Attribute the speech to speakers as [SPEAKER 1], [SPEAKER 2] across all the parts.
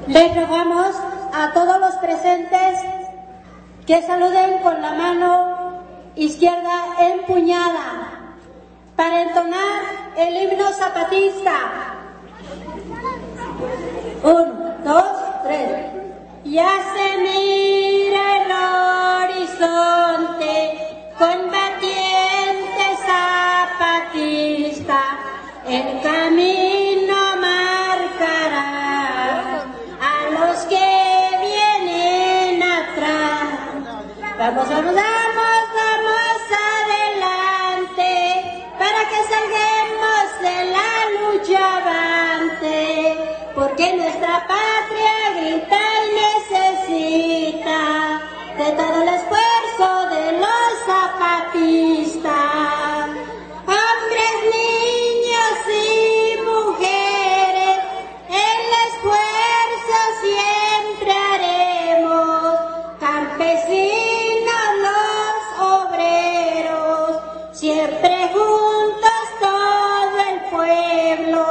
[SPEAKER 1] Les rogamos a todos los presentes que saluden con la mano izquierda empuñada para entonar el himno zapatista. 1, 2, 3. Ya se mira el horizonte, combatiente zapatista, el camino marcará a los que vienen atrás. Vamos, vamos, vamos, vamos adelante, para que salguemos de la lucha avante, porque nuestra patria grita y necesita de todo el esfuerzo de los zapatistas. Hombres, niños y mujeres, el esfuerzo siempre haremos, campesinos, los obreros, siempre juntos todo el pueblo.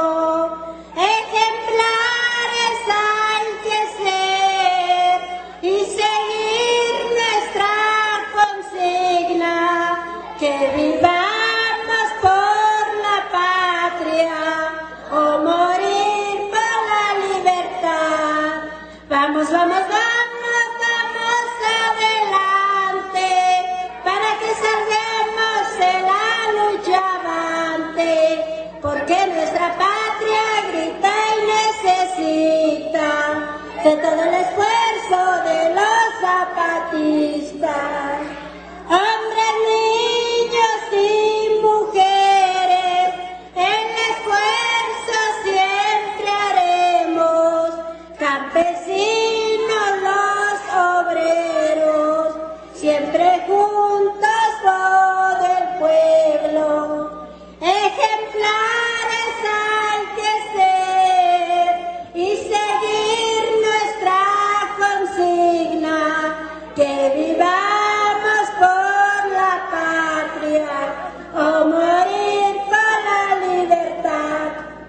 [SPEAKER 1] Ejemplares hay que ser y seguir nuestra consigna, que vivamos por la patria o morir por la libertad. Vamos, vamos, vamos, vamos adelante, para que salguemos de la lucha avante, porque nuestra patria grita y necesita de todo el esfuerzo de los zapatistas. Hombres, niños y mujeres, el esfuerzo siempre haremos, campesinos, los obreros, siempre juntos todo el pueblo. Ejemplares hay que ser y seguir nuestra consigna, que vivamos por la patria o morir por la libertad.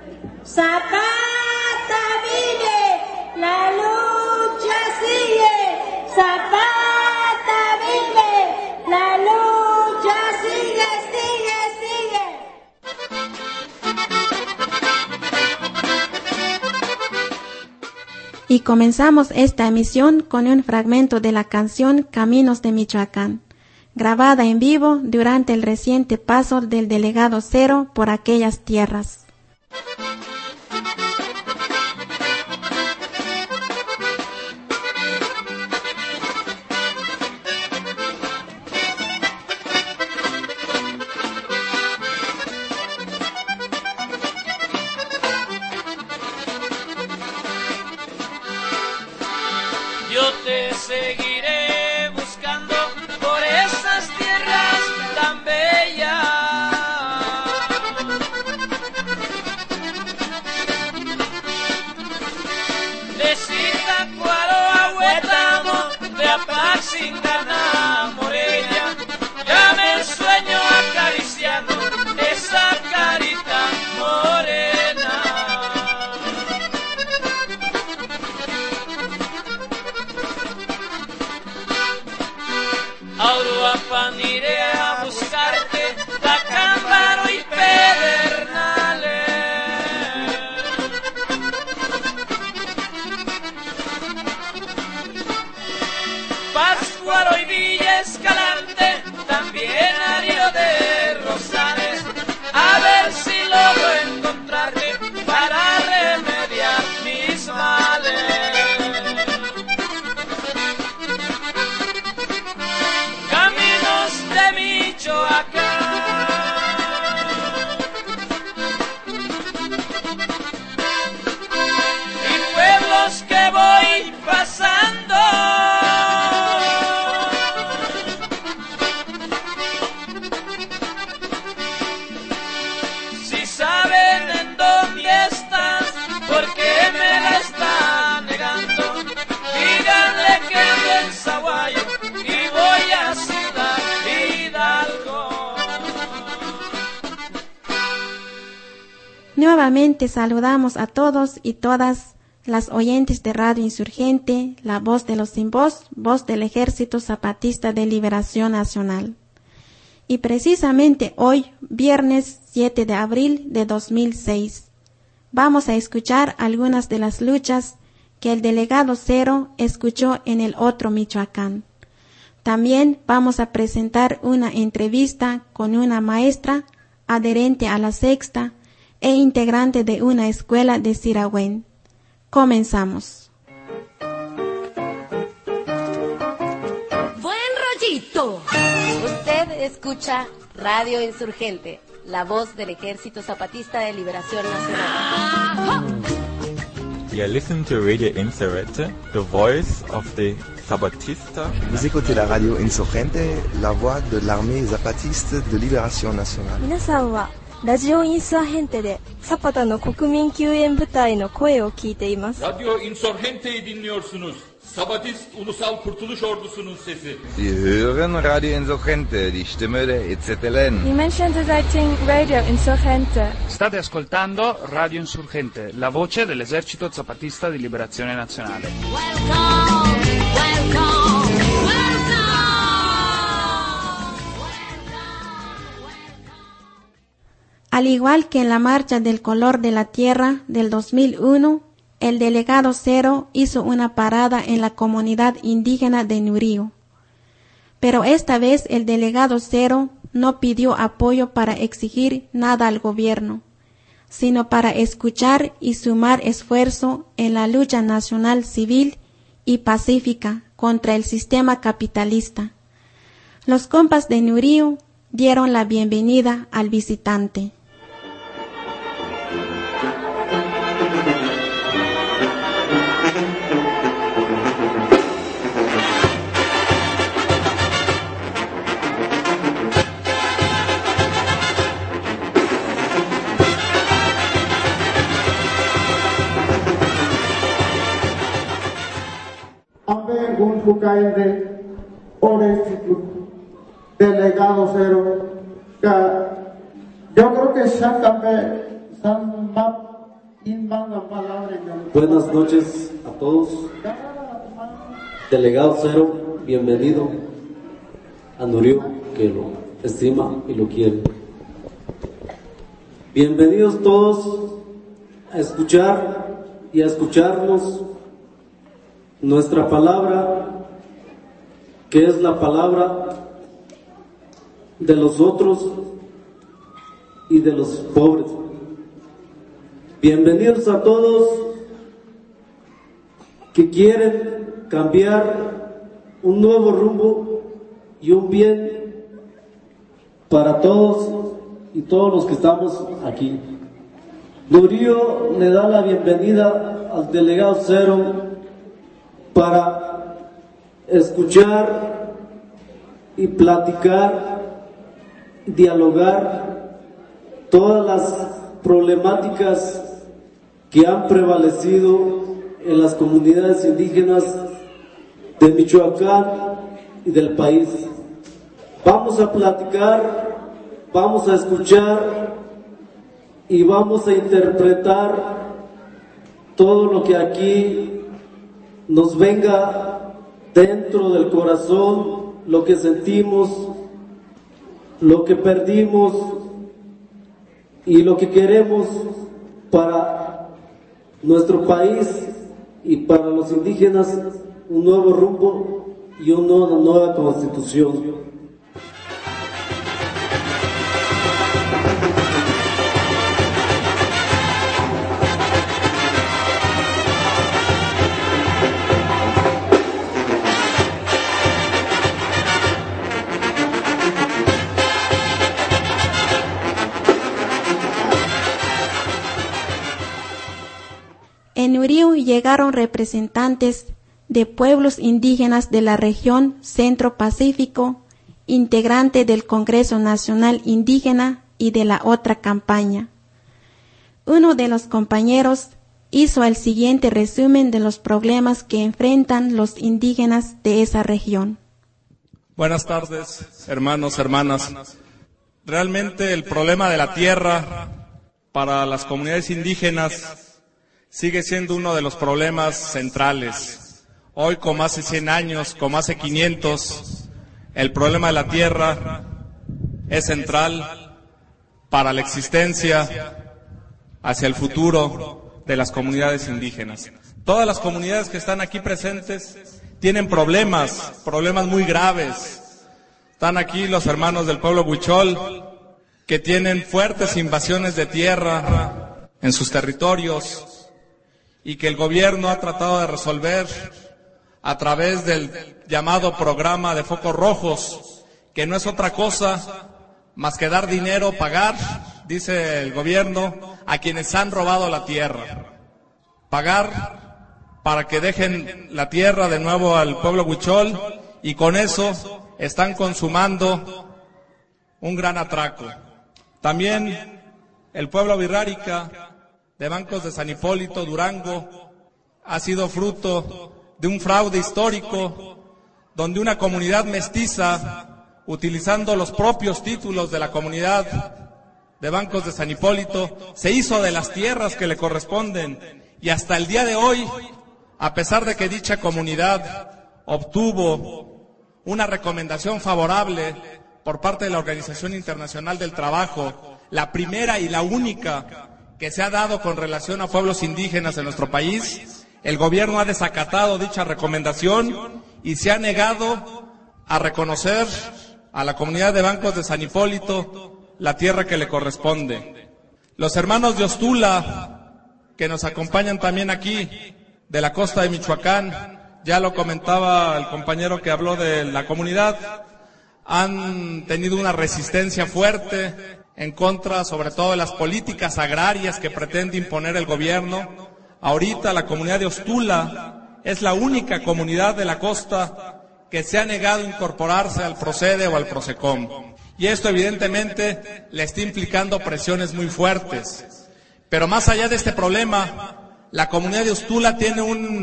[SPEAKER 1] Zapata vive, la lucha sigue. Zapata vive, la lucha sigue, sigue, sigue.
[SPEAKER 2] Y comenzamos esta emisión con un fragmento de la canción Caminos de Michoacán, grabada en vivo durante el reciente paso del delegado Cero por aquellas tierras.
[SPEAKER 3] Yo te seguiré buscando por esas tierras tan bellas. De Zitácuaro a Huetamo, de Apaxingana a Morelia, ya me sueño acariciando esa carita morena. Auruapan iré a buscarte, Tacámbaro y Pedernales. Pátzcuaro y Villa Escalante, también a Río de Rosales, a ver si logro encontrarte para remediar mis males. De Michoacán y pueblos que voy pasando, si saben en dónde estás, ¿por qué me la están negando? Díganle que ando en Zaguayo y voy a Ciudad Hidalgo.
[SPEAKER 2] Nuevamente saludamos a todos y todas las oyentes de Radio Insurgente, la voz de los sin voz, voz del Ejército Zapatista de Liberación Nacional. Y precisamente hoy, viernes 7 de abril de 2006, vamos a escuchar algunas de las luchas que el delegado Cero escuchó en el otro Michoacán. También vamos a presentar una entrevista con una maestra adherente a la Sexta e integrante de una escuela de Sirahuén. Comenzamos.
[SPEAKER 4] ¡Buen rollito! Usted escucha Radio Insurgente, la voz del Ejército Zapatista de Liberación Nacional.
[SPEAKER 5] You listen to Radio Insurgente, the voice of the Zapatista.
[SPEAKER 6] Vous écoutez la radio Insurgente, la voix de l'armée zapatiste de libération nationale.
[SPEAKER 7] 皆さんはラジオインサーヘンテでサパタの国民救援部隊の声を聞いています。
[SPEAKER 8] Radyo Insurgente'yi dinliyorsunuz. Sabatist Ulusal Kurtuluş Ordusu'nun sesi.
[SPEAKER 9] Sie hören Radio Insurgente, die Stimme der EZLN.
[SPEAKER 7] Die Menschen searching Radio Insurgente.
[SPEAKER 10] State ascoltando Radio Insurgente, la voce dell'Esercito Zapatista di Liberazione Nazionale.
[SPEAKER 4] Welcome, welcome, welcome.
[SPEAKER 2] Al igual que en la Marcha del Color de la Tierra del 2001, el delegado Cero hizo una parada en la comunidad indígena de Nurío. Pero esta vez el delegado Cero no pidió apoyo para exigir nada al gobierno, sino para escuchar y sumar esfuerzo en la lucha nacional civil y pacífica contra el sistema capitalista. Los compas de Nurío dieron la bienvenida al visitante.
[SPEAKER 11] Delegado Cero, yo creo que
[SPEAKER 12] buenas noches a todos. Delegado Cero, bienvenido a Nurío, que lo estima y lo quiere. Bienvenidos todos a escuchar y a escucharnos nuestra palabra, que es la palabra de los otros y de los pobres. Bienvenidos a todos que quieren cambiar un nuevo rumbo y un bien para todos y todos los que estamos aquí. Nurío le da la bienvenida al delegado Cero para escuchar y platicar, dialogar todas las problemáticas que han prevalecido en las comunidades indígenas de Michoacán y del país. Vamos a platicar, vamos a escuchar y vamos a interpretar todo lo que aquí nos venga dentro del corazón, lo que sentimos, lo que perdimos y lo que queremos para nuestro país y para los indígenas, un nuevo rumbo y una nueva constitución.
[SPEAKER 2] En Nurío llegaron representantes de pueblos indígenas de la región Centro-Pacífico, integrante del Congreso Nacional Indígena y de la otra campaña. Uno de los compañeros hizo el siguiente resumen de los problemas que enfrentan los indígenas de esa región.
[SPEAKER 13] Buenas tardes, hermanos, hermanas. Realmente el problema de la tierra para las comunidades indígenas sigue siendo uno de los problemas centrales. Hoy, como hace 100 años, como hace 500, el problema de la tierra es central para la existencia hacia el futuro de las comunidades indígenas. Todas las comunidades que están aquí presentes tienen problemas muy graves. Están aquí los hermanos del pueblo huichol, que tienen fuertes invasiones de tierra en sus territorios y que el gobierno ha tratado de resolver a través del llamado programa de focos rojos, que no es otra cosa más que dar dinero, pagar, dice el gobierno, a quienes han robado la tierra. Pagar para que dejen la tierra de nuevo al pueblo huichol, y con eso están consumando un gran atraco. También el pueblo wixárika de Bancos de San Hipólito, Durango, ha sido fruto de un fraude histórico donde una comunidad mestiza, utilizando los propios títulos de la comunidad de Bancos de San Hipólito, se hizo de las tierras que le corresponden, y hasta el día de hoy, a pesar de que dicha comunidad obtuvo una recomendación favorable por parte de la Organización Internacional del Trabajo, la primera y la única que se ha dado con relación a pueblos indígenas en nuestro país, el gobierno ha desacatado dicha recomendación y se ha negado a reconocer a la comunidad de Bancos de San Hipólito la tierra que le corresponde. Los hermanos de Ostula, que nos acompañan también aquí, de la costa de Michoacán, ya lo comentaba el compañero que habló de la comunidad, han tenido una resistencia fuerte en contra, sobre todo, de las políticas agrarias que pretende imponer el gobierno. Ahorita la comunidad de Ostula es la única comunidad de la costa que se ha negado a incorporarse al Procede o al Procecom. Y esto evidentemente le está implicando presiones muy fuertes. Pero más allá de este problema, la comunidad de Ostula tiene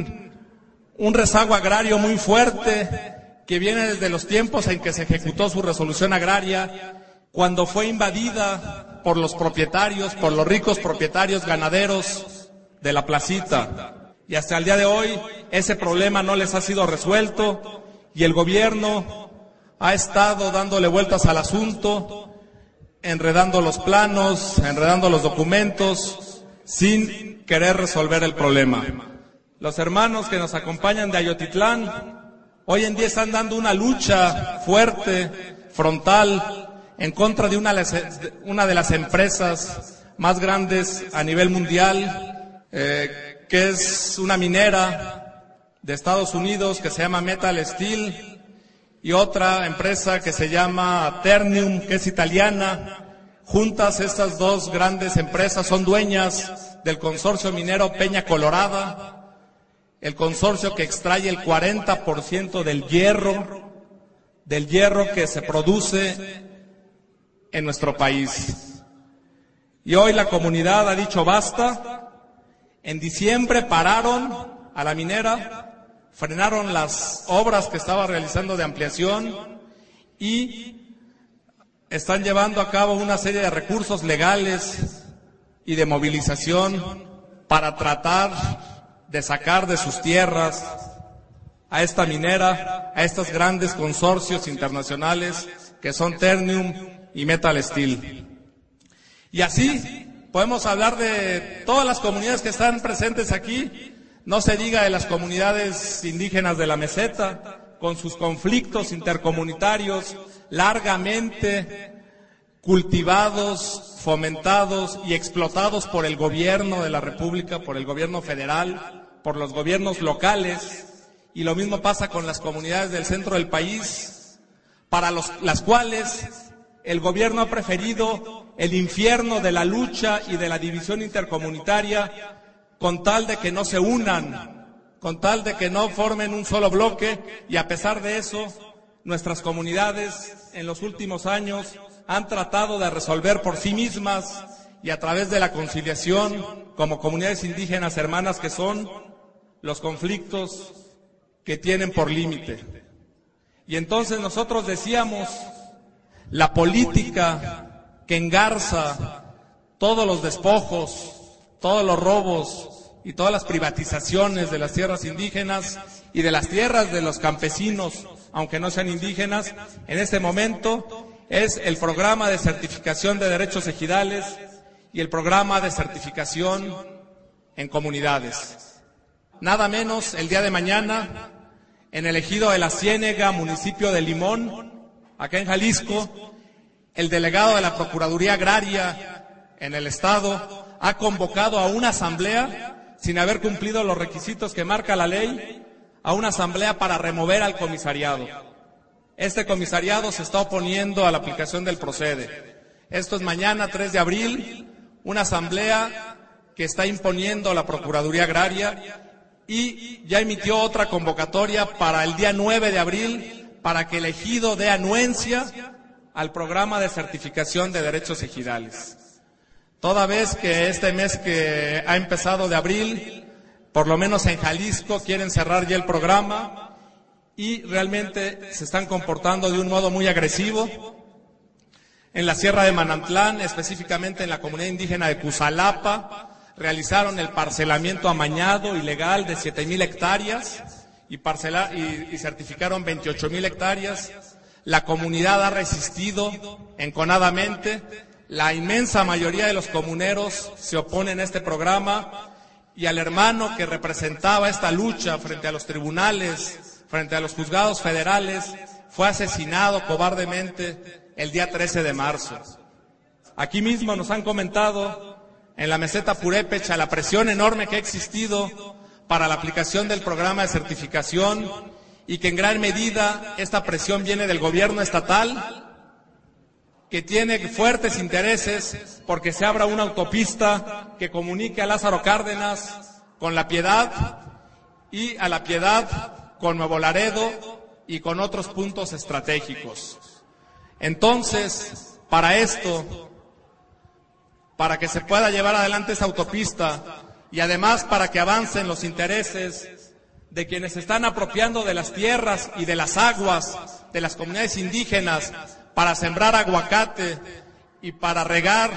[SPEAKER 13] un rezago agrario muy fuerte que viene desde los tiempos en que se ejecutó su resolución agraria, cuando fue invadida por los propietarios, por los ricos propietarios ganaderos de la placita. Y hasta el día de hoy ese problema no les ha sido resuelto y el gobierno ha estado dándole vueltas al asunto, enredando los planos, enredando los documentos, sin querer resolver el problema. Los hermanos que nos acompañan de Ayotitlán hoy en día están dando una lucha fuerte, frontal, en contra de una de las empresas más grandes a nivel mundial, que es una minera de Estados Unidos que se llama Metal Steel, y otra empresa que se llama Ternium, que es italiana. Juntas, estas dos grandes empresas son dueñas del consorcio minero Peña Colorada, el consorcio que extrae el 40% del hierro que se produce en nuestro país. Y hoy la comunidad ha dicho basta. En diciembre pararon a la minera, frenaron las obras que estaba realizando de ampliación y están llevando a cabo una serie de recursos legales y de movilización para tratar de sacar de sus tierras a esta minera, a estos grandes consorcios internacionales que son Ternium y Metal Steel. Y así podemos hablar de todas las comunidades que están presentes aquí, no se diga de las comunidades indígenas de la meseta, con sus conflictos intercomunitarios largamente cultivados, fomentados y explotados por el gobierno de la República, por el gobierno federal, por los gobiernos locales, y lo mismo pasa con las comunidades del centro del país, para las cuales el gobierno ha preferido el infierno de la lucha y de la división intercomunitaria con tal de que no se unan, con tal de que no formen un solo bloque, y a pesar de eso, nuestras comunidades en los últimos años han tratado de resolver por sí mismas y a través de la conciliación, como comunidades indígenas hermanas que son, los conflictos que tienen por límite. Y entonces nosotros decíamos, la política que engarza todos los despojos, todos los robos y todas las privatizaciones de las tierras indígenas y de las tierras de los campesinos, aunque no sean indígenas, en este momento es el programa de certificación de derechos ejidales y el programa de certificación en comunidades. Nada menos el día de mañana, en el ejido de La Ciénega, municipio de Limón, acá en Jalisco, el delegado de la Procuraduría Agraria en el Estado ha convocado a una asamblea, sin haber cumplido los requisitos que marca la ley, a una asamblea para remover al comisariado. Este comisariado se está oponiendo a la aplicación del procede. Esto es mañana, 3 de abril, una asamblea que está imponiendo la Procuraduría Agraria, y ya emitió otra convocatoria para el día 9 de abril para que el ejido dé anuencia al programa de certificación de derechos ejidales. Toda vez que este mes que ha empezado de abril, por lo menos en Jalisco, quieren cerrar ya el programa y realmente se están comportando de un modo muy agresivo. En la Sierra de Manantlán, específicamente en la comunidad indígena de Cusalapa, realizaron el parcelamiento amañado ilegal de 7,000 hectáreas y certificaron 28,000 hectáreas. La comunidad ha resistido enconadamente. La inmensa mayoría de los comuneros se oponen a este programa, y al hermano que representaba esta lucha frente a los tribunales, frente a los juzgados federales, fue asesinado cobardemente el día 13 de marzo. Aquí mismo nos han comentado en la meseta purépecha la presión enorme que ha existido para la aplicación del programa de certificación, y que en gran medida esta presión viene del gobierno estatal, que tiene fuertes intereses porque se abra una autopista que comunique a Lázaro Cárdenas con La Piedad, y a La Piedad con Nuevo Laredo y con otros puntos estratégicos. Entonces, para esto, para que se pueda llevar adelante esa autopista, y además para que avancen los intereses de quienes se están apropiando de las tierras y de las aguas de las comunidades indígenas para sembrar aguacate y para regar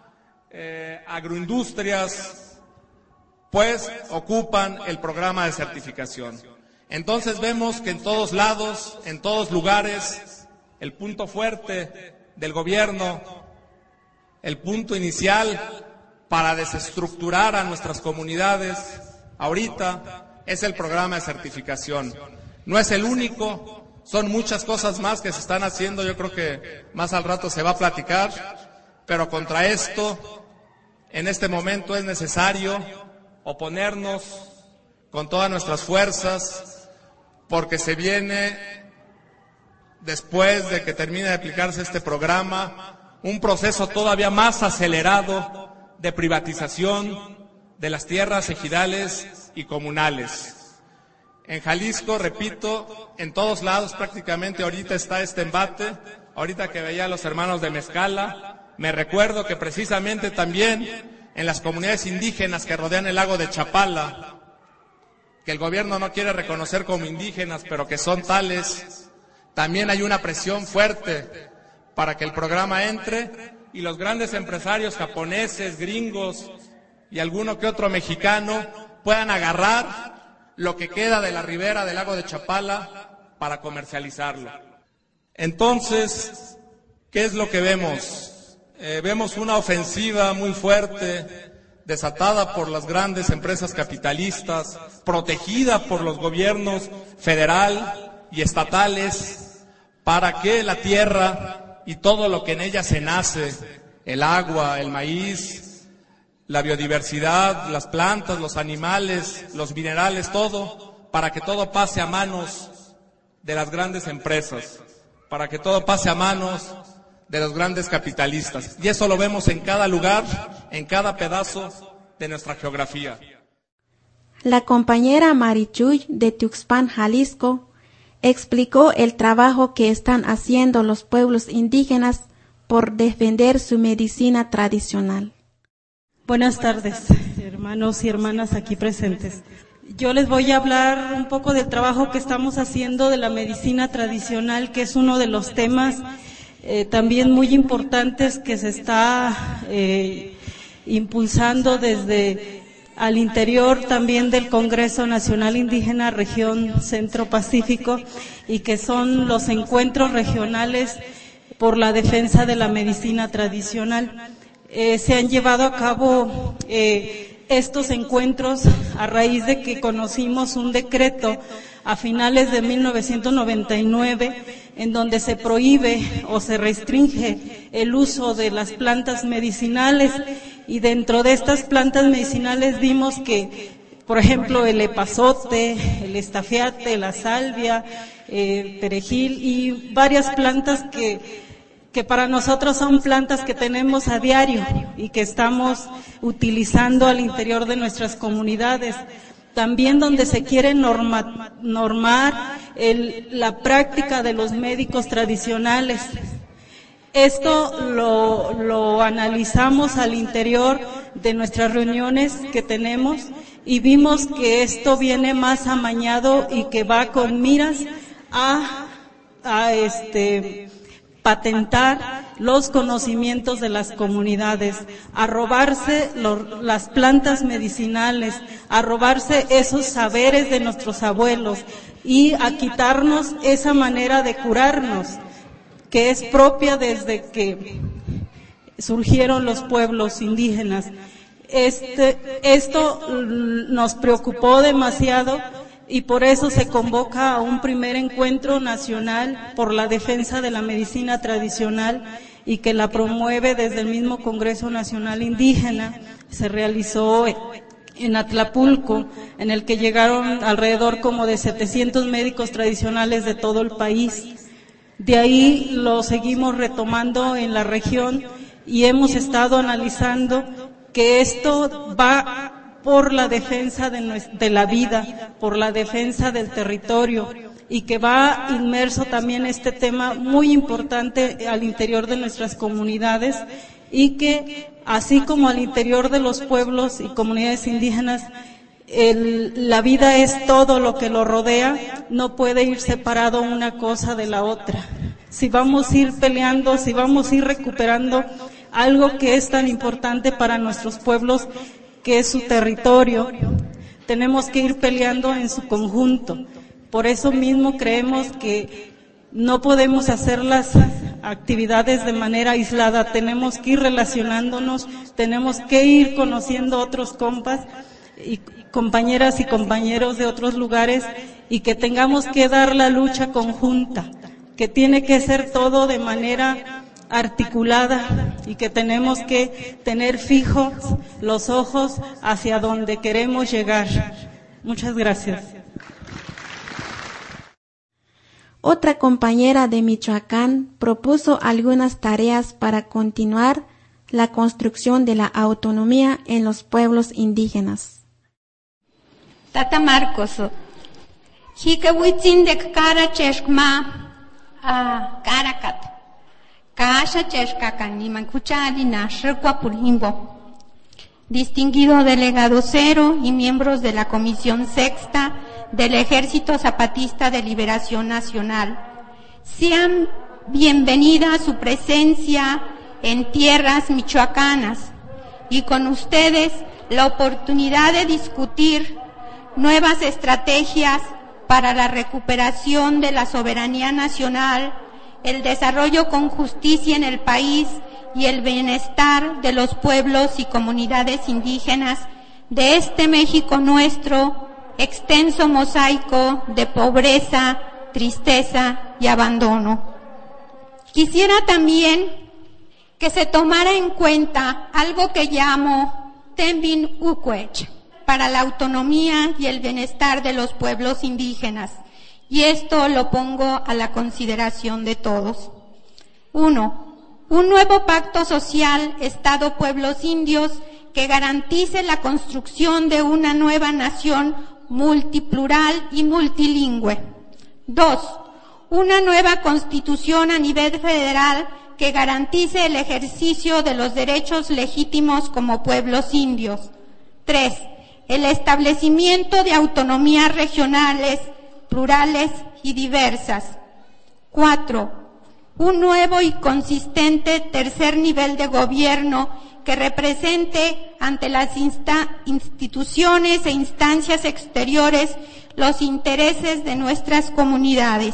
[SPEAKER 13] agroindustrias, pues ocupan el programa de certificación. Entonces vemos que en todos lados, en todos lugares, el punto fuerte del gobierno, el punto inicial para desestructurar a nuestras comunidades ahorita es el programa de certificación. No es el único, son muchas cosas más que se están haciendo, yo creo que más al rato se va a platicar, pero contra esto, en este momento es necesario oponernos con todas nuestras fuerzas, porque se viene, después de que termine de aplicarse este programa, un proceso todavía más acelerado de privatización de las tierras ejidales y comunales. En Jalisco, repito, en todos lados prácticamente ahorita está este embate. Ahorita que veía a los hermanos de Mezcala, me recuerdo que precisamente también en las comunidades indígenas que rodean el lago de Chapala, que el gobierno no quiere reconocer como indígenas, pero que son tales, también hay una presión fuerte para que el programa entre, y los grandes empresarios japoneses, gringos y alguno que otro mexicano puedan agarrar lo que queda de la ribera del lago de Chapala para comercializarlo. Entonces, ¿qué es lo que vemos? Vemos una ofensiva muy fuerte desatada por las grandes empresas capitalistas, protegida por los gobiernos federal y estatales, para que la tierra y todo lo que en ella se nace, el agua, el maíz, la biodiversidad, las plantas, los animales, los minerales, todo, para que todo pase a manos de las grandes empresas, para que todo pase a manos de los grandes capitalistas. Y eso lo vemos en cada lugar, en cada pedazo de nuestra geografía.
[SPEAKER 2] La compañera Marichuy de Tuxpan, Jalisco, explicó el trabajo que están haciendo los pueblos indígenas por defender su medicina tradicional.
[SPEAKER 14] Buenas tardes, hermanos y hermanas aquí presentes. Yo les voy a hablar un poco del trabajo que estamos haciendo de la medicina tradicional, que es uno de los temas también muy importantes que se está impulsando desde al interior también del Congreso Nacional Indígena Región Centro Pacífico, y que son los encuentros regionales por la defensa de la medicina tradicional. Se han llevado a cabo estos encuentros a raíz de que conocimos un decreto a finales de 1999 en donde se prohíbe o se restringe el uso de las plantas medicinales, y dentro de estas plantas medicinales vimos que, por ejemplo, el epazote, el estafiate, la salvia, perejil y varias plantas que para nosotros son plantas que tenemos a diario y que estamos utilizando al interior de nuestras comunidades. También donde se quiere normar la práctica de los médicos tradicionales. Esto lo analizamos al interior de nuestras reuniones que tenemos y vimos que esto viene más amañado y que va con miras a patentar los conocimientos de las comunidades, a robarse las plantas medicinales, a robarse esos saberes de nuestros abuelos y a quitarnos esa manera de curarnos, que es propia desde que surgieron los pueblos indígenas. Esto nos preocupó demasiado y por eso se convoca a un primer encuentro nacional por la defensa de la medicina tradicional y que la promueve desde el mismo Congreso Nacional Indígena. Se realizó en Atlapulco, en el que llegaron alrededor como de 700 médicos tradicionales de todo el país. De ahí lo seguimos retomando en la región y hemos estado analizando que esto va por la defensa de la vida, por la defensa del territorio, y que va inmerso también este tema muy importante al interior de nuestras comunidades, y que así como al interior de los pueblos y comunidades indígenas, la vida es todo lo que lo rodea, no puede ir separado una cosa de la otra. Si vamos a ir peleando, si vamos a ir recuperando algo que es tan importante para nuestros pueblos, que es su territorio, tenemos que ir peleando en su conjunto. Por eso mismo creemos que no podemos hacer las actividades de manera aislada, tenemos que ir relacionándonos, tenemos que ir conociendo otros compas y compañeras y compañeros de otros lugares, y que tengamos que dar la lucha conjunta, que tiene que ser todo de manera articulada y que tenemos que tener fijos los ojos hacia donde queremos llegar. Muchas gracias.
[SPEAKER 2] Otra compañera de Michoacán propuso algunas tareas para continuar la construcción de la autonomía en los pueblos indígenas.
[SPEAKER 15] Tata Marcos, Hikawitzin de Kara Cheshkma Karakat, Kasha Cheshkakan Kuchalina Shirkwapulhimbo. Distinguido delegado Cero y miembros de la Comisión Sexta del Ejército Zapatista de Liberación Nacional, sean bienvenida a su presencia en tierras michoacanas y con ustedes la oportunidad de discutir nuevas estrategias para la recuperación de la soberanía nacional, el desarrollo con justicia en el país y el bienestar de los pueblos y comunidades indígenas de este México nuestro, extenso mosaico de pobreza, tristeza y abandono. Quisiera también que se tomara en cuenta algo que llamo Tembin Ukwech para la autonomía y el bienestar de los pueblos indígenas, y esto lo pongo a la consideración de todos. 1. Un nuevo pacto social Estado-Pueblos Indios que garantice la construcción de una nueva nación multiplural y multilingüe. 2. Una nueva constitución a nivel federal que garantice el ejercicio de los derechos legítimos como pueblos indios. 3. El establecimiento de autonomías regionales, plurales y diversas. 4. Un nuevo y consistente tercer nivel de gobierno que represente ante las instituciones e instancias exteriores los intereses de nuestras comunidades.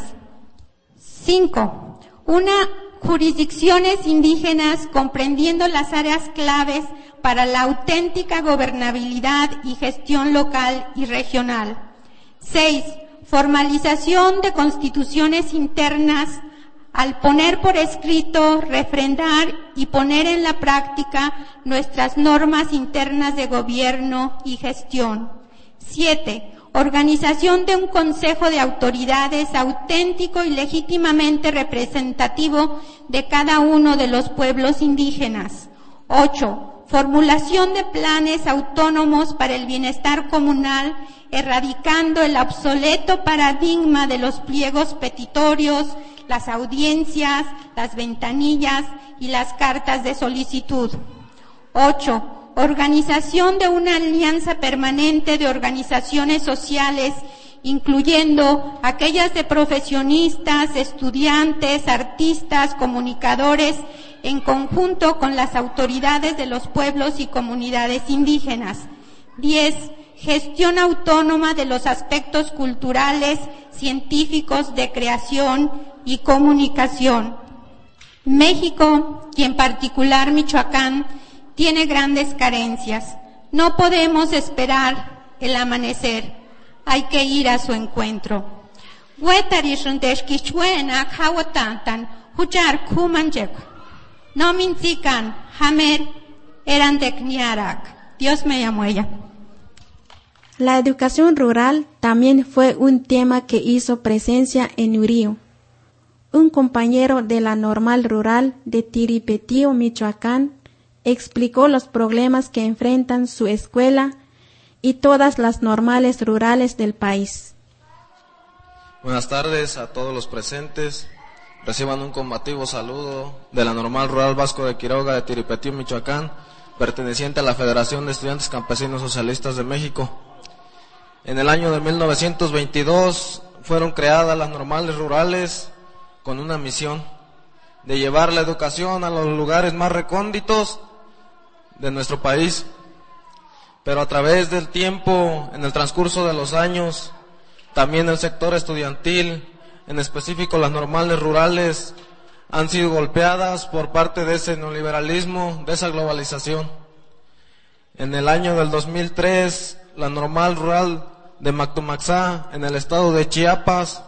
[SPEAKER 15] 5. Jurisdicciones indígenas comprendiendo las áreas claves para la auténtica gobernabilidad y gestión local y regional. 6. Formalización de constituciones internas al poner por escrito, refrendar y poner en la práctica nuestras normas internas de gobierno y gestión. 7. Organización de un consejo de autoridades auténtico y legítimamente representativo de cada uno de los pueblos indígenas. 8. Formulación de planes autónomos para el bienestar comunal, erradicando el obsoleto paradigma de los pliegos petitorios, las audiencias, las ventanillas y las cartas de solicitud. 8. Organización de una alianza permanente de organizaciones sociales, incluyendo aquellas de profesionistas, estudiantes, artistas, comunicadores, en conjunto con las autoridades de los pueblos y comunidades indígenas. 10. Gestión autónoma de los aspectos culturales, científicos, de creación y comunicación. México, y en particular Michoacán, tiene grandes carencias. No podemos esperar el amanecer. Hay que ir a su encuentro. Dios me llamó ella.
[SPEAKER 2] La educación rural también fue un tema que hizo presencia en Nurío. Un compañero de la Normal Rural de Tiripetío, Michoacán, explicó los problemas que enfrentan su escuela y todas las normales rurales del país.
[SPEAKER 16] Buenas tardes a todos los presentes. Reciban un combativo saludo de la Normal Rural Vasco de Quiroga de Tiripetío, Michoacán, perteneciente a la Federación de Estudiantes Campesinos Socialistas de México. En el año de 1922 fueron creadas las normales rurales con una misión de llevar la educación a los lugares más recónditos de nuestro país. Pero a través del tiempo, en el transcurso de los años, también el sector estudiantil, en específico las normales rurales, han sido golpeadas por parte de ese neoliberalismo, de esa globalización. En el año del 2003, la normal rural de Mactumaxá, en el estado de Chiapas,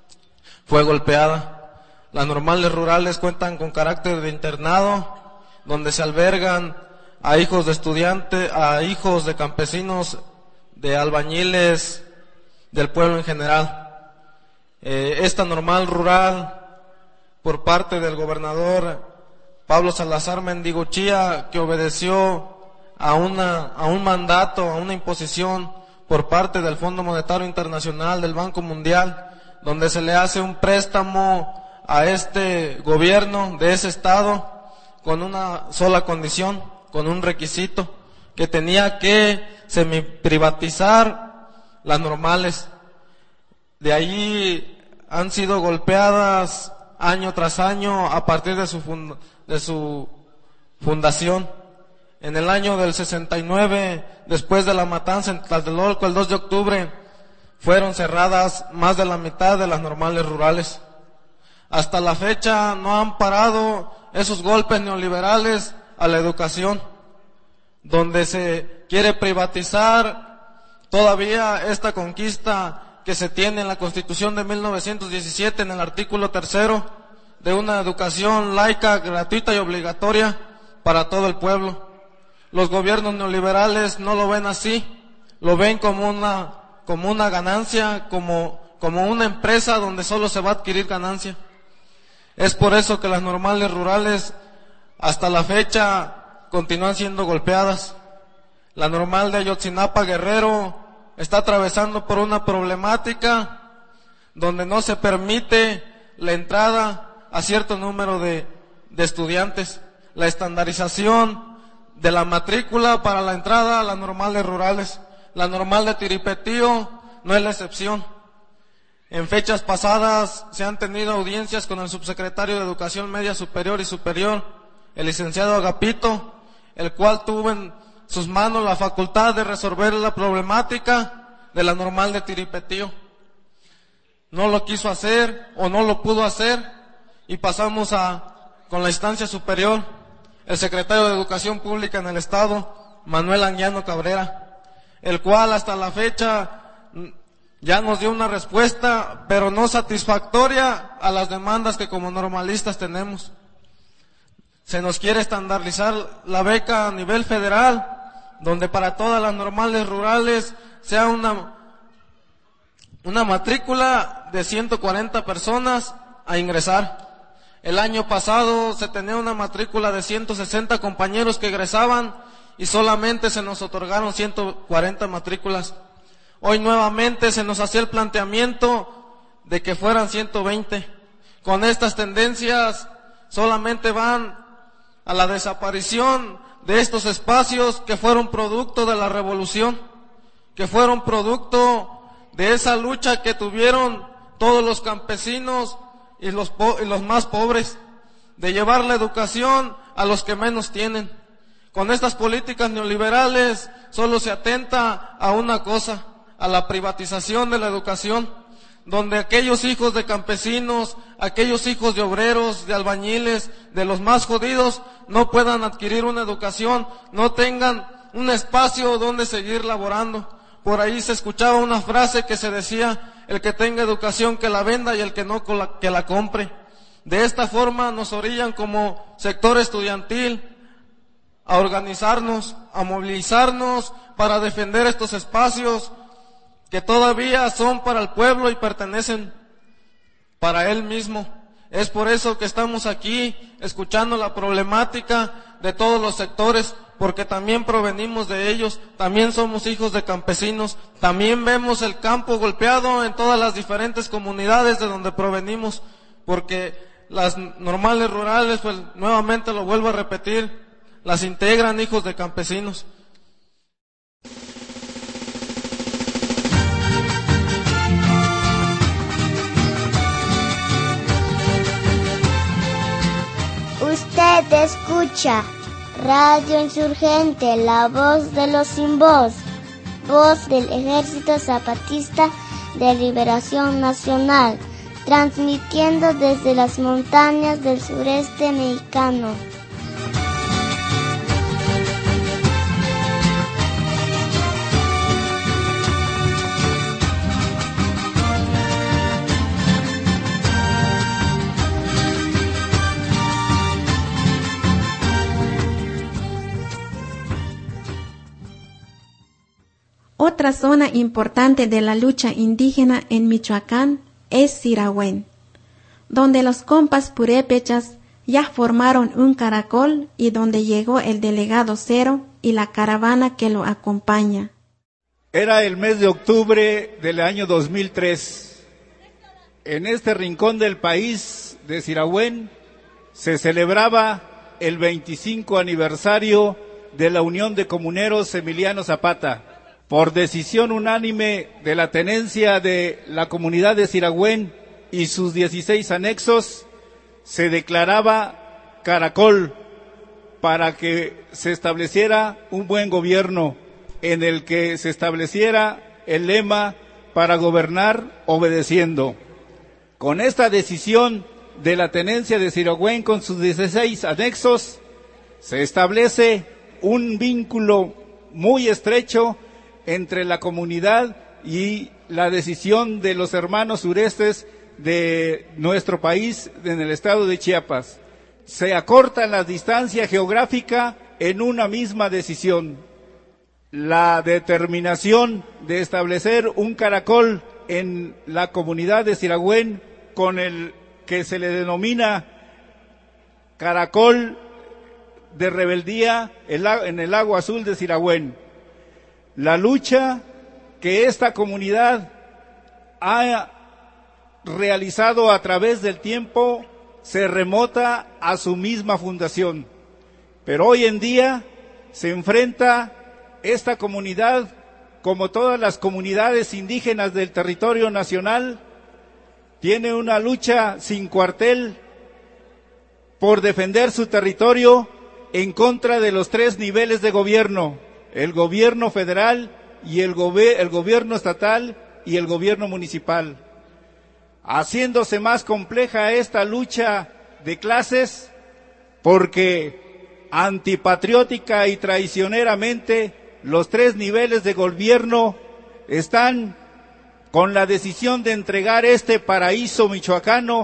[SPEAKER 16] fue golpeada. Las normales rurales cuentan con carácter de internado, donde se albergan a hijos de estudiantes, a hijos de campesinos, de albañiles, del pueblo en general. Esta normal rural, por parte del gobernador Pablo Salazar Mendiguchía, que obedeció a un mandato, a una imposición por parte del Fondo Monetario Internacional, del Banco Mundial, donde se le hace un préstamo a este gobierno de ese estado con una sola condición, con un requisito, que tenía que semiprivatizar las normales. De allí han sido golpeadas año tras año a partir de su fundación. En el año del 69, después de la matanza en Tlatelolco, el 2 de octubre, fueron cerradas más de la mitad de las normales rurales. Hasta la fecha no han parado esos golpes neoliberales a la educación, donde se quiere privatizar todavía esta conquista que se tiene en la Constitución de 1917, en el artículo 3, de una educación laica, gratuita y obligatoria para todo el pueblo. Los gobiernos neoliberales no lo ven así, lo ven como una ganancia, como una empresa donde solo se va a adquirir ganancia. Es por eso que las normales rurales hasta la fecha continúan siendo golpeadas. La normal de Ayotzinapa, Guerrero, está atravesando por una problemática donde no se permite la entrada a cierto número de estudiantes. La estandarización de la matrícula para la entrada a las normales rurales. La normal de Tiripetío no es la excepción. En fechas pasadas se han tenido audiencias con el subsecretario de Educación Media Superior y Superior, el licenciado Agapito, el cual tuvo en sus manos la facultad de resolver la problemática de la normal de Tiripetío. No lo quiso hacer o no lo pudo hacer y pasamos con la instancia superior, el secretario de Educación Pública en el Estado, Manuel Anguiano Cabrera, el cual hasta la fecha ya nos dio una respuesta, pero no satisfactoria a las demandas que como normalistas tenemos. Se nos quiere estandarizar la beca a nivel federal, donde para todas las normales rurales sea una matrícula de 140 personas a ingresar. El año pasado se tenía una matrícula de 160 compañeros que egresaban y solamente se nos otorgaron 140 matrículas. Hoy nuevamente se nos hacía el planteamiento de que fueran 120. Con estas tendencias solamente van a la desaparición de estos espacios que fueron producto de la revolución, que fueron producto de esa lucha que tuvieron todos los campesinos y los más pobres, de llevar la educación a los que menos tienen. Con estas políticas neoliberales solo se atenta a una cosa, a la privatización de la educación, donde aquellos hijos de campesinos, aquellos hijos de obreros, de albañiles, de los más jodidos, no puedan adquirir una educación, no tengan un espacio donde seguir laborando. Por ahí se escuchaba una frase que se decía: el que tenga educación que la venda y el que no que la compre. De esta forma nos orillan como sector estudiantil a organizarnos, a movilizarnos para defender estos espacios que todavía son para el pueblo y pertenecen para él mismo. Es por eso que estamos aquí escuchando la problemática de todos los sectores, porque también provenimos de ellos, también somos hijos de campesinos, también vemos el campo golpeado en todas las diferentes comunidades de donde provenimos, porque las normales rurales, pues nuevamente lo vuelvo a repetir, las integran hijos de campesinos.
[SPEAKER 17] Usted escucha Radio Insurgente, la voz de los sin voz, voz del Ejército Zapatista de Liberación Nacional, transmitiendo desde las montañas del sureste mexicano.
[SPEAKER 2] Otra zona importante de la lucha indígena en Michoacán es Sirahuén, donde los compas purépechas ya formaron un caracol y donde llegó el delegado Cero y la caravana que lo acompaña.
[SPEAKER 18] Era el mes de octubre del año 2003. En este rincón del país de Sirahuén se celebraba el 25 aniversario de la Unión de Comuneros Emiliano Zapata. Por decisión unánime de la tenencia de la comunidad de Sirahuén y sus 16 anexos, se declaraba caracol para que se estableciera un buen gobierno en el que se estableciera el lema para gobernar obedeciendo. Con esta decisión de la tenencia de Sirahuén con sus 16 anexos, se establece un vínculo muy estrecho entre la comunidad y la decisión de los hermanos surestes de nuestro país, en el estado de Chiapas. Se acorta la distancia geográfica en una misma decisión. La determinación de establecer un caracol en la comunidad de Sirahuén, con el que se le denomina caracol de rebeldía en el Lago Azul de Sirahuén. La lucha que esta comunidad ha realizado a través del tiempo se remota a su misma fundación. Pero hoy en día se enfrenta esta comunidad, como todas las comunidades indígenas del territorio nacional, tiene una lucha sin cuartel por defender su territorio en contra de los 3 niveles de gobierno, el gobierno federal y el gobierno estatal y el gobierno municipal, haciéndose más compleja esta lucha de clases porque antipatriótica y traicioneramente los 3 niveles de gobierno están con la decisión de entregar este paraíso michoacano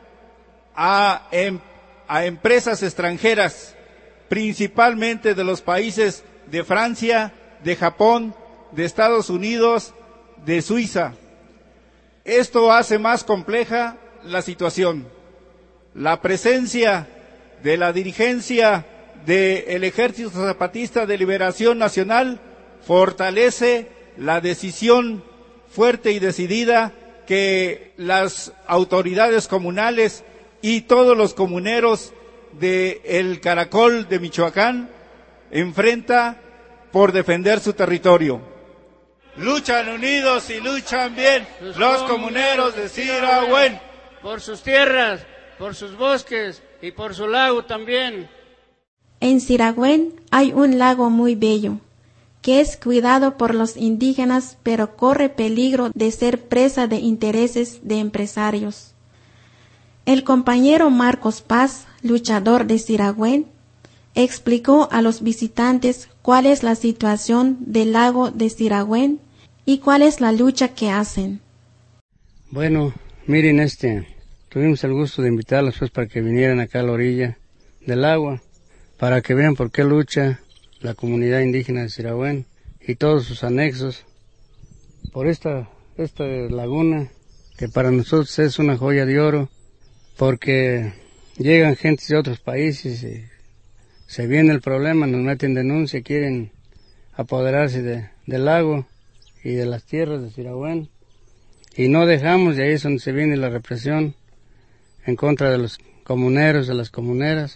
[SPEAKER 18] a empresas extranjeras, principalmente de los países de Francia, de Japón, de Estados Unidos, de Suiza. Esto hace más compleja la situación. La presencia de la dirigencia del Ejército Zapatista de Liberación Nacional fortalece la decisión fuerte y decidida que las autoridades comunales y todos los comuneros de El Caracol de Michoacán enfrenta por defender su territorio. Luchan unidos y luchan bien los comuneros de Sirahuén.
[SPEAKER 19] Por sus tierras, por sus bosques y por su lago también.
[SPEAKER 2] En Sirahuén hay un lago muy bello, que es cuidado por los indígenas, pero corre peligro de ser presa de intereses de empresarios. El compañero Marcos Paz, luchador de Sirahuén, explicó a los visitantes cuál es la situación del lago de Sirahuén y cuál es la lucha que hacen.
[SPEAKER 20] Bueno, miren tuvimos el gusto de invitarlos pues para que vinieran acá a la orilla del agua, para que vean por qué lucha la comunidad indígena de Sirahuén y todos sus anexos por esta laguna que para nosotros es una joya de oro, porque llegan gentes de otros países y se viene el problema, nos meten denuncia, quieren apoderarse del lago y de las tierras de Sirahuén y no dejamos, y ahí es donde se viene la represión en contra de los comuneros, de las comuneras,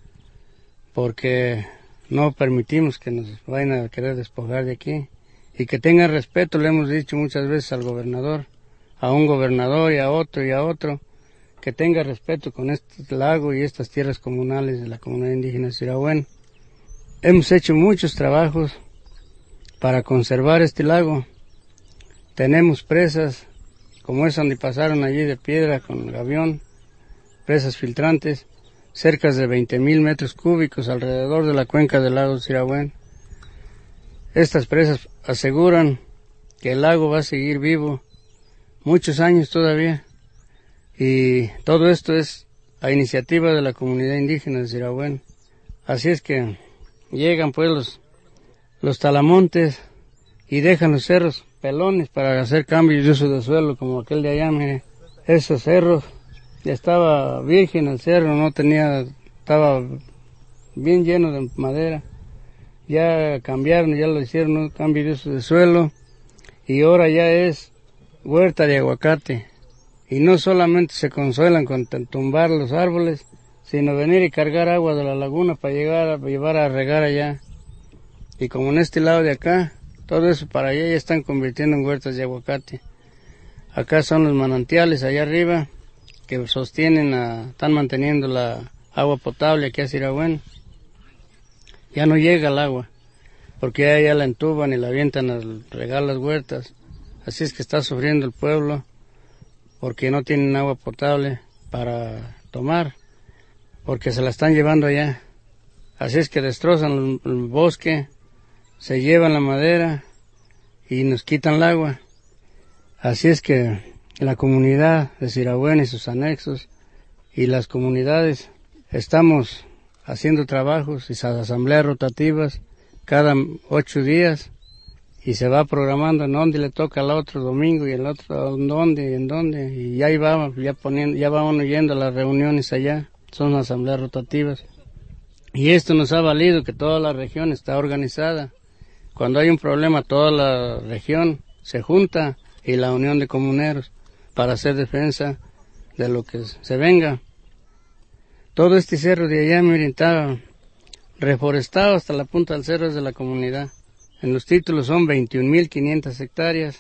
[SPEAKER 20] porque no permitimos que nos vayan a querer despojar de aquí y que tengan respeto, le hemos dicho muchas veces al gobernador, a un gobernador y a otro, que tenga respeto con este lago y estas tierras comunales de la comunidad indígena de Sirahuén. Hemos hecho muchos trabajos para conservar este lago. Tenemos presas, como esa donde pasaron allí de piedra con gavión, presas filtrantes, cerca de 20,000 metros cúbicos alrededor de la cuenca del lago Sirahuén. Estas presas aseguran que el lago va a seguir vivo muchos años todavía. Y todo esto es a iniciativa de la comunidad indígena de Sirahuén. Así es que llegan pues los talamontes y dejan los cerros pelones para hacer cambios de uso de suelo, como aquel de allá, mire. Esos cerros, ya estaba virgen el cerro, estaba bien lleno de madera. Ya cambiaron, ya lo hicieron un cambio de uso de suelo y ahora ya es huerta de aguacate. Y no solamente se consuelan con tumbar los árboles, sino venir y cargar agua de la laguna para llevar a regar allá. Y como en este lado de acá, todo eso para allá ya están convirtiendo en huertas de aguacate. Acá son los manantiales allá arriba que están manteniendo la agua potable aquí a Sirahuén. Ya no llega el agua, porque ya la entuban y la avientan a regar las huertas. Así es que está sufriendo el pueblo, porque no tienen agua potable para tomar, porque se la están llevando allá. Así es que destrozan el bosque, se llevan la madera y nos quitan el agua. Así es que la comunidad de Sirahuén y sus anexos y las comunidades estamos haciendo trabajos y asambleas rotativas cada 8 días y se va programando en dónde le toca el otro domingo y el otro en dónde, y ya vamos yendo a las reuniones allá, son asambleas rotativas. Y esto nos ha valido que toda la región está organizada. Cuando hay un problema, toda la región se junta y la unión de comuneros para hacer defensa de lo que se venga. Todo este cerro de allá, miren, está reforestado hasta la punta del cerro, es de la comunidad. En los títulos son 21,500 hectáreas,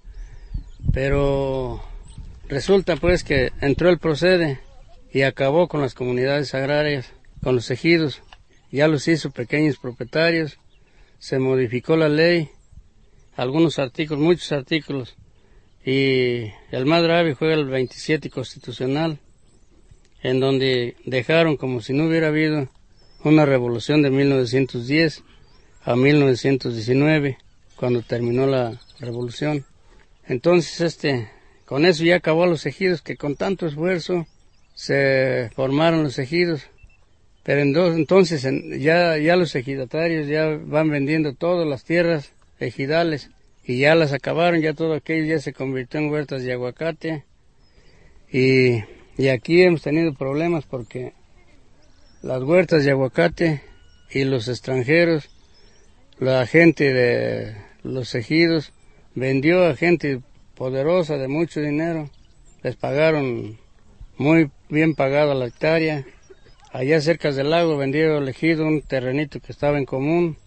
[SPEAKER 20] pero resulta pues que entró el Procede y acabó con las comunidades agrarias, con los ejidos, ya los hizo pequeños propietarios, se modificó la ley, algunos artículos, muchos artículos, y el más grave fue el 27 constitucional, en donde dejaron como si no hubiera habido una revolución de 1910 a 1919, cuando terminó la revolución. Entonces, con eso ya acabó los ejidos, que con tanto esfuerzo se formaron los ejidos. Pero entonces ya los ejidatarios ya van vendiendo todas las tierras ejidales y ya las acabaron, ya todo aquello ya se convirtió en huertas de aguacate. Y aquí hemos tenido problemas porque las huertas de aguacate y los extranjeros, la gente de los ejidos vendió a gente poderosa de mucho dinero, les pagaron muy bien pagada la hectárea. Allá cerca del lago vendió el ejido un terrenito que estaba en común,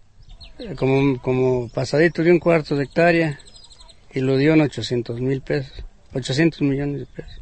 [SPEAKER 20] como pasadito de 1/4 de hectárea, y lo dio en 800 millones de pesos.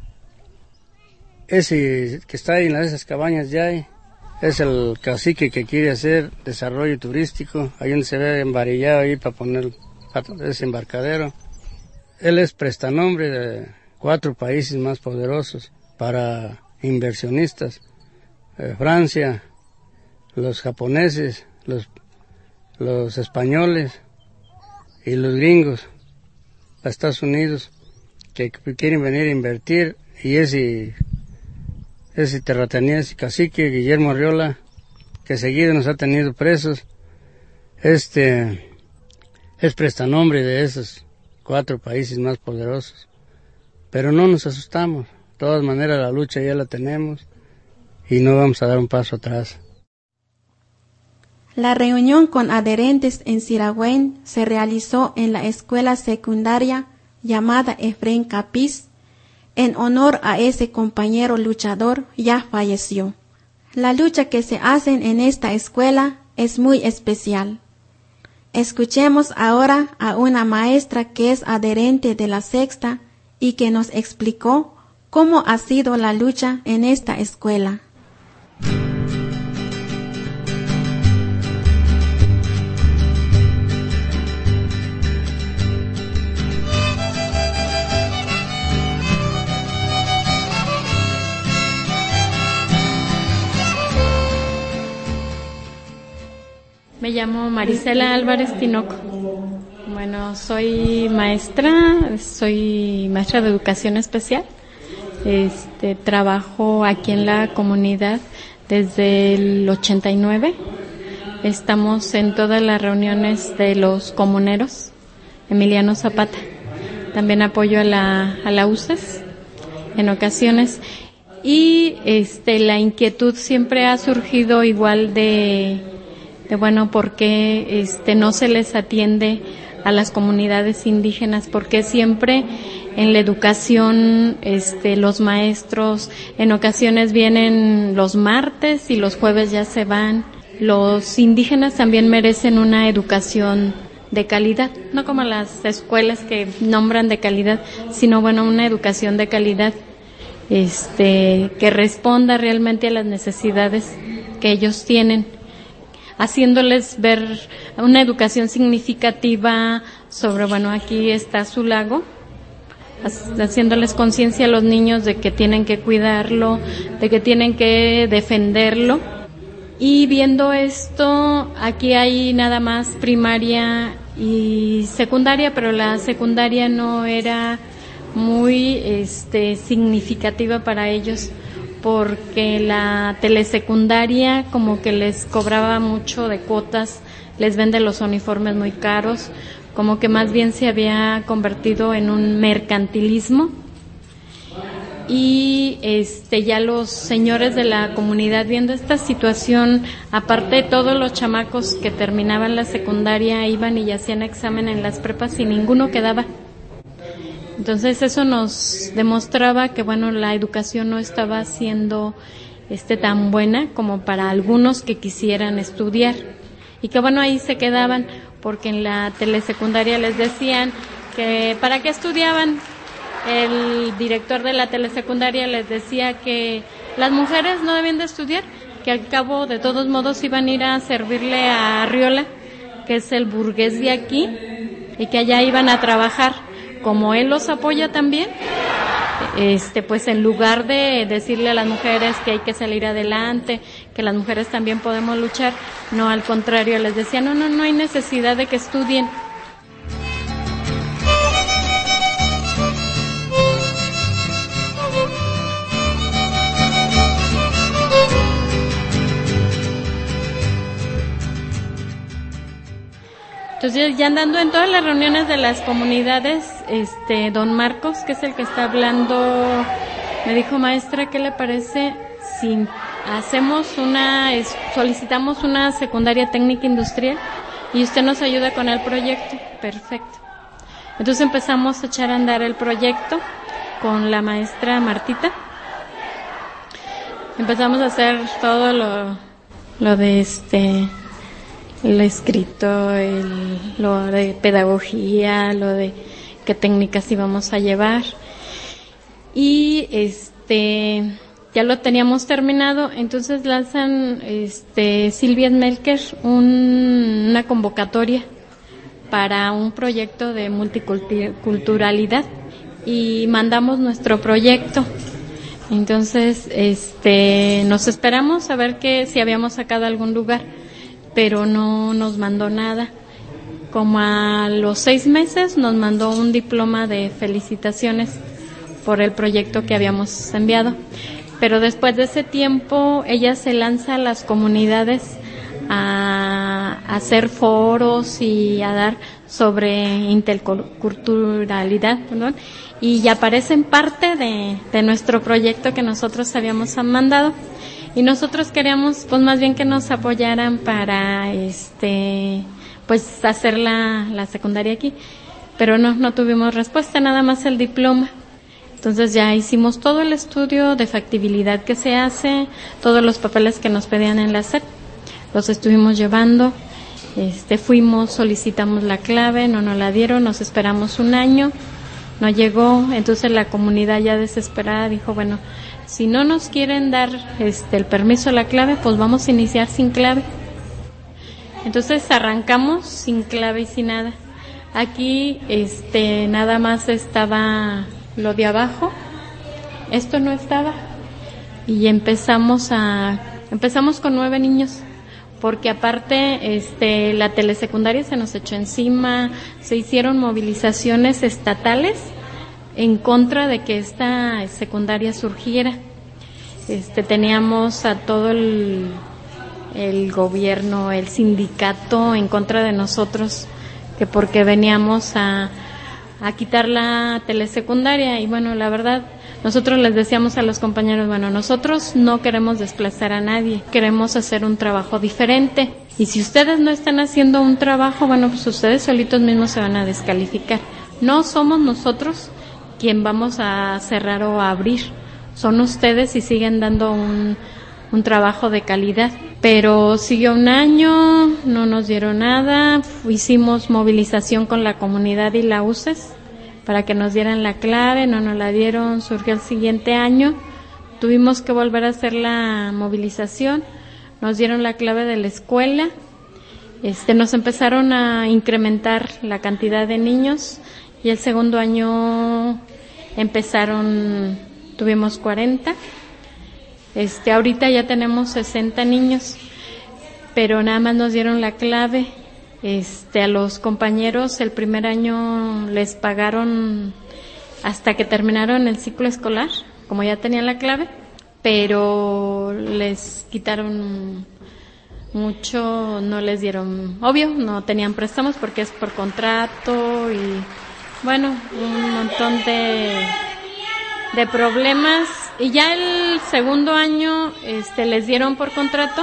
[SPEAKER 20] Ese que está ahí en esas cabañas ya es el cacique que quiere hacer desarrollo turístico, ahí donde se ve embarillado ahí para poner ese embarcadero. Él es prestanombre de 4 países más poderosos para inversionistas. Francia, los japoneses, los españoles y los gringos a Estados Unidos que quieren venir a invertir, y ese terrateniente, ese cacique Guillermo Arriola, que seguido nos ha tenido presos, es prestanombre de esos 4 países más poderosos. Pero no nos asustamos, de todas maneras la lucha ya la tenemos y no vamos a dar un paso atrás.
[SPEAKER 2] La reunión con adherentes en Siragüen se realizó en la escuela secundaria llamada Efrén Capiz, en honor a ese compañero luchador ya falleció. La lucha que se hace en esta escuela es muy especial. Escuchemos ahora a una maestra que es adherente de la sexta y que nos explicó cómo ha sido la lucha en esta escuela.
[SPEAKER 21] Me llamo Marisela Álvarez Tinoco. Bueno, soy maestra de educación especial. Trabajo aquí en la comunidad desde el 89. Estamos en todas las reuniones de los comuneros, Emiliano Zapata. También apoyo a la UCES en ocasiones. Y la inquietud siempre ha surgido igual de por qué no se les atiende a las comunidades indígenas, porque siempre en la educación los maestros en ocasiones vienen los martes y los jueves ya se van. Los indígenas también merecen una educación de calidad, no como las escuelas que nombran de calidad, sino una educación de calidad que responda realmente a las necesidades que ellos tienen, haciéndoles ver una educación significativa sobre, aquí está su lago, haciéndoles conciencia a los niños de que tienen que cuidarlo, de que tienen que defenderlo. Y viendo esto, aquí hay nada más primaria y secundaria, pero la secundaria no era muy significativa para ellos, porque la telesecundaria como que les cobraba mucho de cuotas, les vende los uniformes muy caros, como que más bien se había convertido en un mercantilismo. Y ya los señores de la comunidad, viendo esta situación, aparte de todos los chamacos que terminaban la secundaria iban y hacían examen en las prepas y ninguno quedaba. Entonces eso nos demostraba que la educación no estaba siendo tan buena como para algunos que quisieran estudiar, y que ahí se quedaban, porque en la telesecundaria les decían que para qué estudiaban. El director de la telesecundaria les decía que las mujeres no debían de estudiar, porque al cabo de todos modos iban a ir a servirle a Arriola, que es el burgués de aquí, y que allá iban a trabajar. Como él los apoya también, pues en lugar de decirle a las mujeres que hay que salir adelante, que las mujeres también podemos luchar, no, al contrario, les decía, no hay necesidad de que estudien. Entonces, ya andando en todas las reuniones de las comunidades, don Marcos, que es el que está hablando, me dijo, maestra, ¿qué le parece si solicitamos una secundaria técnica industrial y usted nos ayuda con el proyecto? Perfecto. Entonces empezamos a echar a andar el proyecto con la maestra Martita. Empezamos a hacer todo lo de lo escrito, lo de pedagogía, lo de qué técnicas íbamos a llevar. Y ya lo teníamos terminado, entonces lanzan Silvia Melker una convocatoria para un proyecto de multiculturalidad y mandamos nuestro proyecto. Entonces, nos esperamos a ver si habíamos sacado algún lugar, pero no nos mandó nada. Como a los 6 meses nos mandó un diploma de felicitaciones por el proyecto que habíamos enviado. Pero después de ese tiempo ella se lanza a las comunidades a hacer foros y a dar sobre interculturalidad, ¿perdón? Y aparecen parte de nuestro proyecto que nosotros habíamos mandado. Y nosotros queríamos, pues más bien que nos apoyaran para, pues hacer la secundaria aquí. Pero no tuvimos respuesta, nada más el diploma. Entonces ya hicimos todo el estudio de factibilidad que se hace, todos los papeles que nos pedían en la SEP, los estuvimos llevando, fuimos, solicitamos la clave, no nos la dieron, nos esperamos 1 año, no llegó, entonces la comunidad ya desesperada dijo, bueno, si no nos quieren dar el permiso a la clave, pues vamos a iniciar sin clave. Entonces arrancamos sin clave y sin nada. Aquí nada más estaba lo de abajo, esto no estaba, y empezamos con 9 niños, porque aparte la telesecundaria se nos echó encima, se hicieron movilizaciones estatales en contra de que esta secundaria surgiera. Teníamos a todo el gobierno, el sindicato en contra de nosotros, que porque veníamos a quitar la telesecundaria. Y bueno, la verdad, nosotros les decíamos a los compañeros, bueno, nosotros no queremos desplazar a nadie, queremos hacer un trabajo diferente. Y si ustedes no están haciendo un trabajo, bueno, pues ustedes solitos mismos se van a descalificar. No somos nosotros quien vamos a cerrar o a abrir, son ustedes si siguen dando un trabajo de calidad. Pero siguió 1 año, no nos dieron nada, hicimos movilización con la comunidad y la UCES para que nos dieran la clave, no nos la dieron, surgió el siguiente año, tuvimos que volver a hacer la movilización, nos dieron la clave de la escuela, nos empezaron a incrementar la cantidad de niños y el segundo año tuvimos 40. Ahorita ya tenemos 60 niños, pero nada más nos dieron la clave. A los compañeros el primer año les pagaron hasta que terminaron el ciclo escolar, como ya tenían la clave, pero les quitaron mucho, no les dieron, obvio, no tenían préstamos porque es por contrato y bueno, un montón de problemas. Y ya el segundo año les dieron por contrato,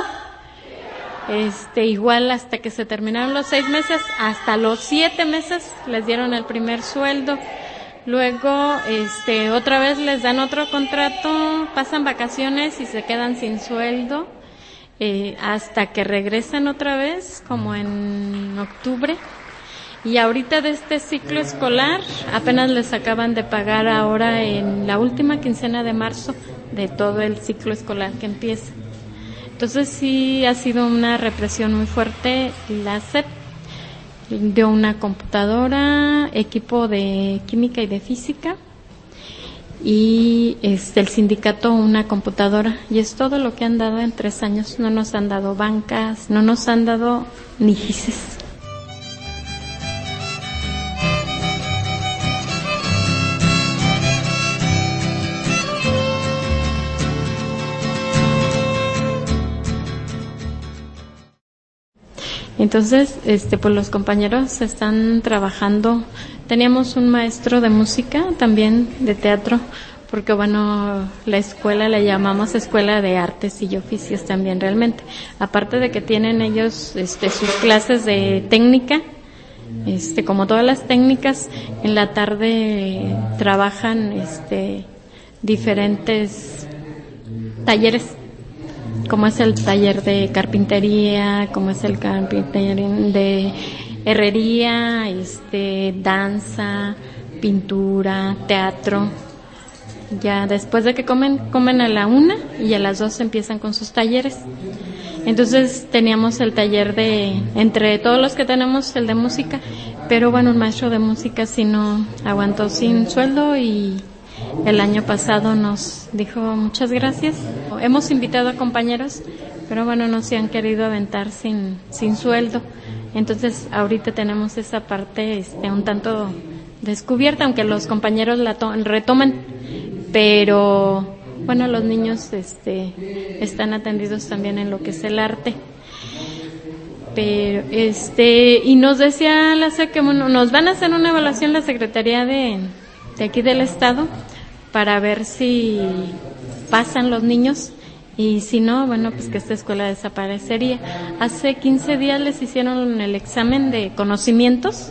[SPEAKER 21] igual hasta que se terminaron los 6 meses, hasta los 7 meses les dieron el primer sueldo. Luego otra vez les dan otro contrato, pasan vacaciones y se quedan sin sueldo hasta que regresan otra vez, como en octubre. Y ahorita de este ciclo escolar apenas les acaban de pagar ahora en la última quincena de marzo de todo el ciclo escolar que empieza. Entonces sí ha sido una represión muy fuerte. La SEP dio una computadora, equipo de química y de física, y el sindicato una computadora, y es todo lo que han dado en 3 años. No nos han dado bancas, no nos han dado ni gises. Entonces, pues los compañeros están trabajando. Teníamos un maestro de música, también de teatro, porque bueno, la escuela la llamamos Escuela de Artes y Oficios también realmente. Aparte de que tienen ellos sus clases de técnica, como todas las técnicas, en la tarde trabajan diferentes talleres, como es el taller de carpintería, como es el taller de herrería, danza, pintura, teatro. Ya después de que comen a la 1 y a las 2 empiezan con sus talleres. Entonces teníamos el taller entre todos los que tenemos, el de música, pero bueno, un maestro de música sí no aguantó sin sueldo y el año pasado nos dijo muchas gracias. Hemos invitado a compañeros, pero bueno, no se han querido aventar sin sueldo. Entonces ahorita tenemos esa parte un tanto descubierta, aunque los compañeros la retoman, pero bueno, los niños están atendidos también en lo que es el arte. Pero y nos decía la SEC que bueno, nos van a hacer una evaluación la Secretaría de aquí del Estado para ver si pasan los niños, y si no, bueno, pues que esta escuela desaparecería. Hace 15 días les hicieron el examen de conocimientos.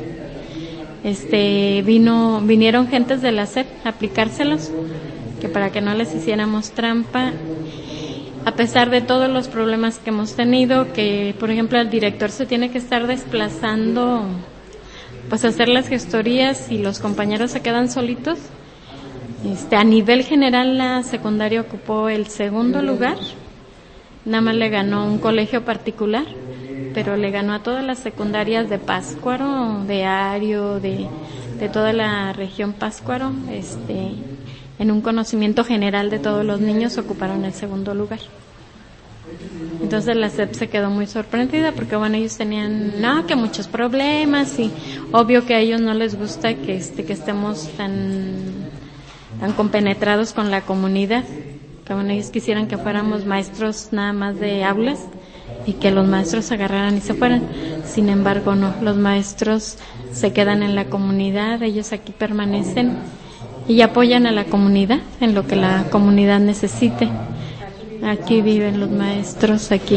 [SPEAKER 21] Vinieron gentes de la SEP a aplicárselos, que para que no les hiciéramos trampa. A pesar de todos los problemas que hemos tenido, que por ejemplo el director se tiene que estar desplazando, pues a hacer las gestorías, y los compañeros se quedan solitos. A nivel general la secundaria ocupó el 2º lugar, nada más le ganó un colegio particular, pero le ganó a todas las secundarias de Pátzcuaro, de Ario, de toda la región Pátzcuaro. En un conocimiento general de todos los niños ocuparon el 2º lugar. Entonces la SEP se quedó muy sorprendida porque bueno, ellos tenían que muchos problemas, y obvio que a ellos no les gusta que estemos tan compenetrados con la comunidad, que bueno, ellos quisieran que fuéramos maestros nada más de aulas y que los maestros se agarraran y se fueran. Sin embargo, no, los maestros se quedan en la comunidad, ellos aquí permanecen y apoyan a la comunidad en lo que la comunidad necesite. Aquí viven los maestros, aquí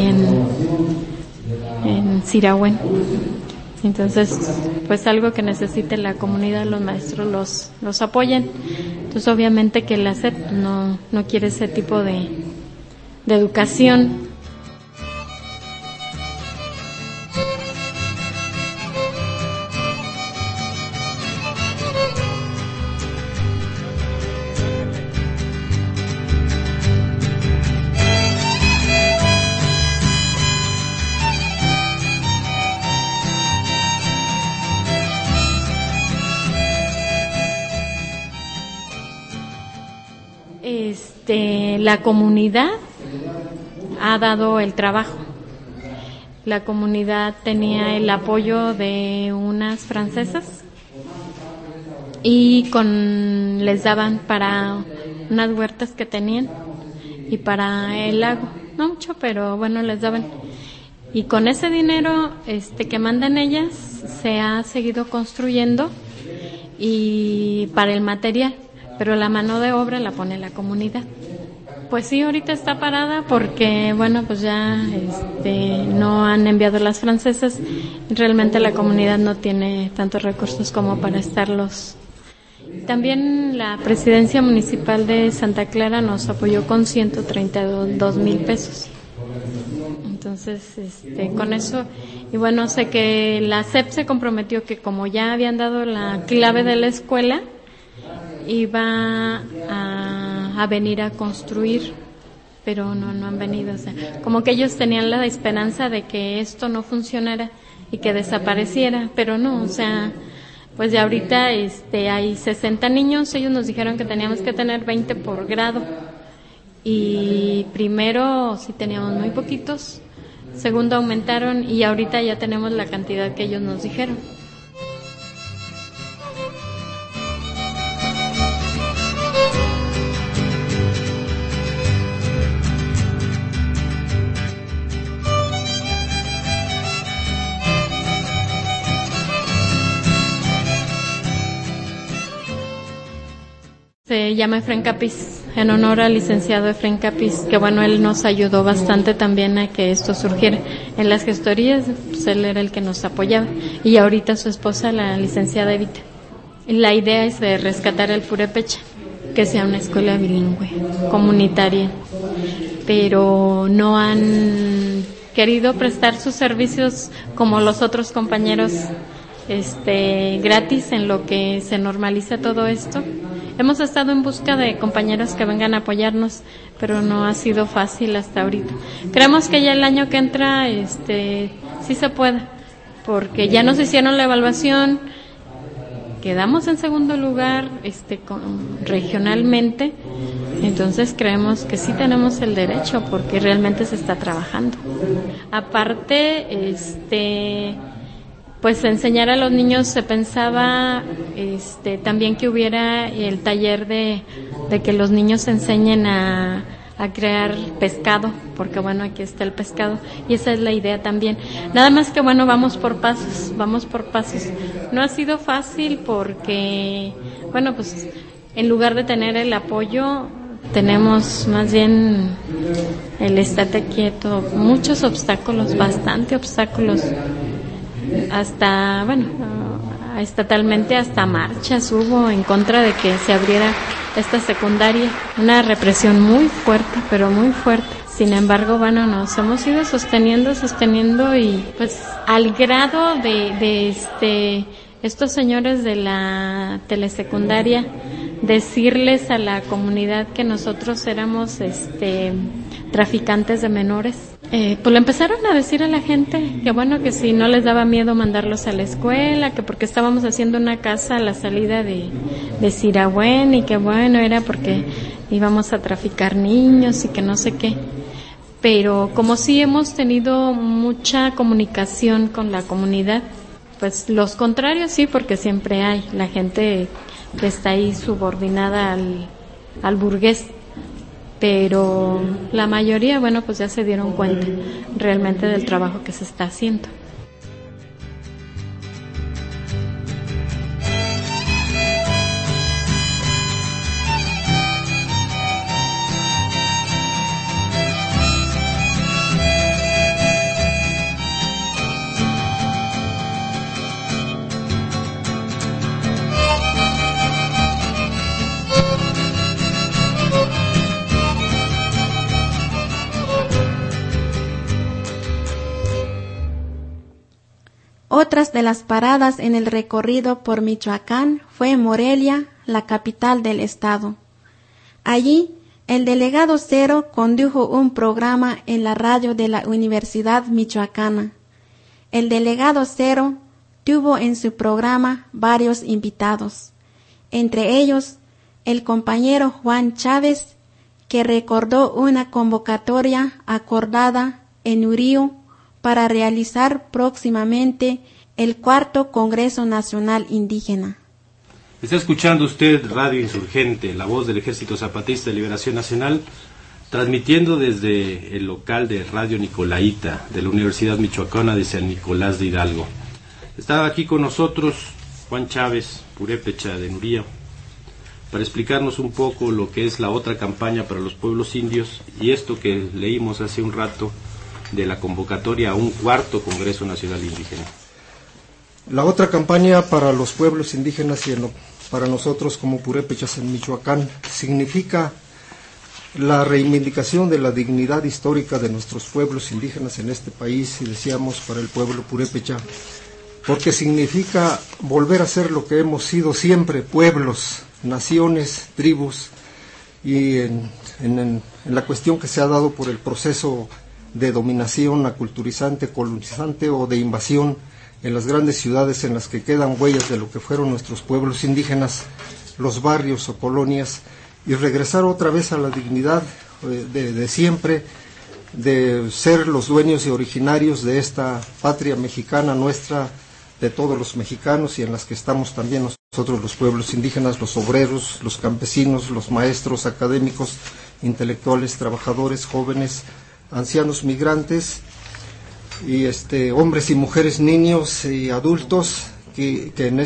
[SPEAKER 21] en Sirahuén. Entonces, pues algo que necesite la comunidad, los maestros los apoyan. Entonces, obviamente que la SEP no quiere ese tipo de educación. La comunidad ha dado el trabajo. La comunidad tenía el apoyo de unas francesas y les daban para unas huertas que tenían y para el lago. No mucho, pero bueno, les daban. Y con ese dinero que mandan ellas se ha seguido construyendo, y para el material, pero la mano de obra la pone la comunidad. Pues sí, ahorita está parada porque, bueno, pues ya no han enviado las francesas. Realmente la comunidad no tiene tantos recursos como para estarlos. También la presidencia municipal de Santa Clara nos apoyó con 132,000 pesos. Entonces, con eso, y bueno, sé que la SEP se comprometió que como ya habían dado la clave de la escuela, iba a venir a construir pero no han venido. O sea, como que ellos tenían la esperanza de que esto no funcionara y que desapareciera, pero no, o sea, pues ya ahorita hay 60 niños, ellos nos dijeron que teníamos que tener 20 por grado, y primero sí teníamos muy poquitos, segundo aumentaron y ahorita ya tenemos la cantidad que ellos nos dijeron. Se llama Efraín Capiz, en honor al licenciado Efraín Capiz, que bueno, él nos ayudó bastante también a que esto surgiera. En las gestorías, pues él era el que nos apoyaba, y ahorita su esposa, la licenciada Evita. La idea es de rescatar el Purépecha, que sea una escuela bilingüe, comunitaria, pero no han querido prestar sus servicios como los otros compañeros, gratis, en lo que se normaliza todo esto. Hemos estado en busca de compañeros que vengan a apoyarnos, pero no ha sido fácil hasta ahorita. Creemos que ya el año que entra, sí se puede, porque ya nos hicieron la evaluación, quedamos en segundo lugar, regionalmente, entonces creemos que sí tenemos el derecho, porque realmente se está trabajando. Aparte, pues enseñar a los niños, se pensaba también que hubiera el taller de que los niños enseñen a crear pescado, porque bueno, aquí está el pescado, y esa es la idea también. Nada más que bueno, vamos por pasos. No ha sido fácil porque, bueno, pues en lugar de tener el apoyo, tenemos más bien el estate quieto, muchos obstáculos, bastante obstáculos. Hasta, bueno, estatalmente hasta marchas hubo en contra de que se abriera esta secundaria, una represión muy fuerte, pero muy fuerte. Sin embargo, bueno, nos hemos ido sosteniendo y pues al grado de estos señores de la telesecundaria decirles a la comunidad que nosotros éramos traficantes de menores. Pues le empezaron a decir a la gente que bueno, que si no les daba miedo mandarlos a la escuela, que porque estábamos haciendo una casa a la salida de Sirahuén, y que bueno, era porque íbamos a traficar niños y que no sé qué. Pero como sí hemos tenido mucha comunicación con la comunidad, pues los contrarios sí, porque siempre hay la gente que está ahí subordinada al burgués, pero la mayoría, bueno, pues ya se dieron cuenta realmente del trabajo que se está haciendo.
[SPEAKER 2] Otras de las paradas en el recorrido por Michoacán fue Morelia, la capital del estado. Allí, el delegado Cero condujo un programa en la radio de la Universidad Michoacana. El delegado Cero tuvo en su programa varios invitados, entre ellos el compañero Juan Chávez, que recordó una convocatoria acordada en Urío para realizar próximamente el 4º Congreso Nacional Indígena.
[SPEAKER 1] Está escuchando usted Radio Insurgente, la voz del Ejército Zapatista de Liberación Nacional, transmitiendo desde el local de Radio Nicolaita de la Universidad Michoacana de San Nicolás de Hidalgo. Está aquí con nosotros Juan Chávez, purépecha de Nurío, para explicarnos un poco lo que es la otra campaña para los pueblos indios y esto que leímos hace un rato de la convocatoria a un 4º Congreso Nacional Indígena.
[SPEAKER 22] La otra campaña para los pueblos indígenas y para nosotros como purépechas en Michoacán significa la reivindicación de la dignidad histórica de nuestros pueblos indígenas en este país, y decíamos para el pueblo purépecha, porque significa volver a ser lo que hemos sido siempre, pueblos, naciones, tribus, y en la cuestión que se ha dado por el proceso de dominación aculturizante, colonizante o de invasión en las grandes ciudades en las que quedan huellas de lo que fueron nuestros pueblos indígenas, los barrios o colonias, y regresar otra vez a la dignidad de siempre, de ser los dueños y originarios de esta patria mexicana nuestra, de todos los mexicanos, y en las que estamos también nosotros los pueblos indígenas, los obreros, los campesinos, los maestros, académicos, intelectuales, trabajadores, jóvenes, ancianos, migrantes, y hombres y mujeres, niños y adultos, que en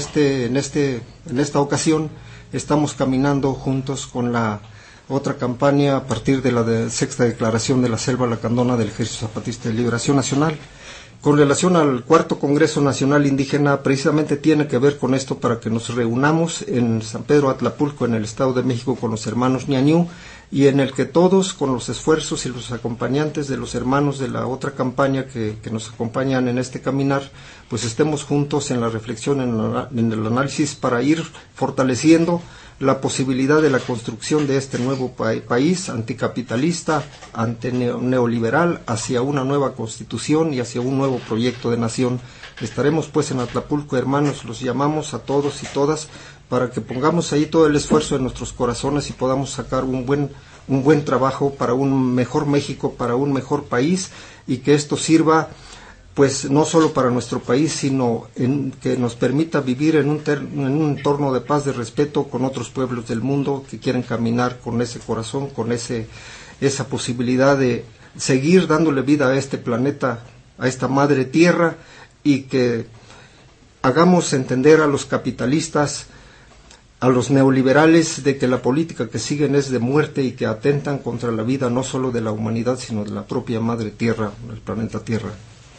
[SPEAKER 22] esta ocasión estamos caminando juntos con la otra campaña a partir de la sexta declaración de la Selva Lacandona del Ejército Zapatista de Liberación Nacional. Con relación al cuarto Congreso Nacional Indígena, precisamente tiene que ver con esto, para que nos reunamos en San Pedro Atlapulco, en el Estado de México, con los hermanos ñañú, y en el que todos, con los esfuerzos y los acompañantes de los hermanos de la otra campaña que nos acompañan en este caminar, pues estemos juntos en la reflexión, en el análisis, para ir fortaleciendo la posibilidad de la construcción de este nuevo país anticapitalista, neoliberal, hacia una nueva constitución y hacia un nuevo proyecto de nación. Estaremos pues en Atlapulco, hermanos, los llamamos a todos y todas para que pongamos ahí todo el esfuerzo de nuestros corazones y podamos sacar un buen trabajo para un mejor México, para un mejor país, y que esto sirva pues no solo para nuestro país, sino que nos permita vivir en un entorno de paz, de respeto con otros pueblos del mundo que quieren caminar con ese corazón, con esa posibilidad de seguir dándole vida a este planeta, a esta madre tierra, y que hagamos entender a los capitalistas, a los neoliberales, de que la política que siguen es de muerte y que atentan contra la vida no solo de la humanidad, sino de la propia madre tierra, el planeta Tierra.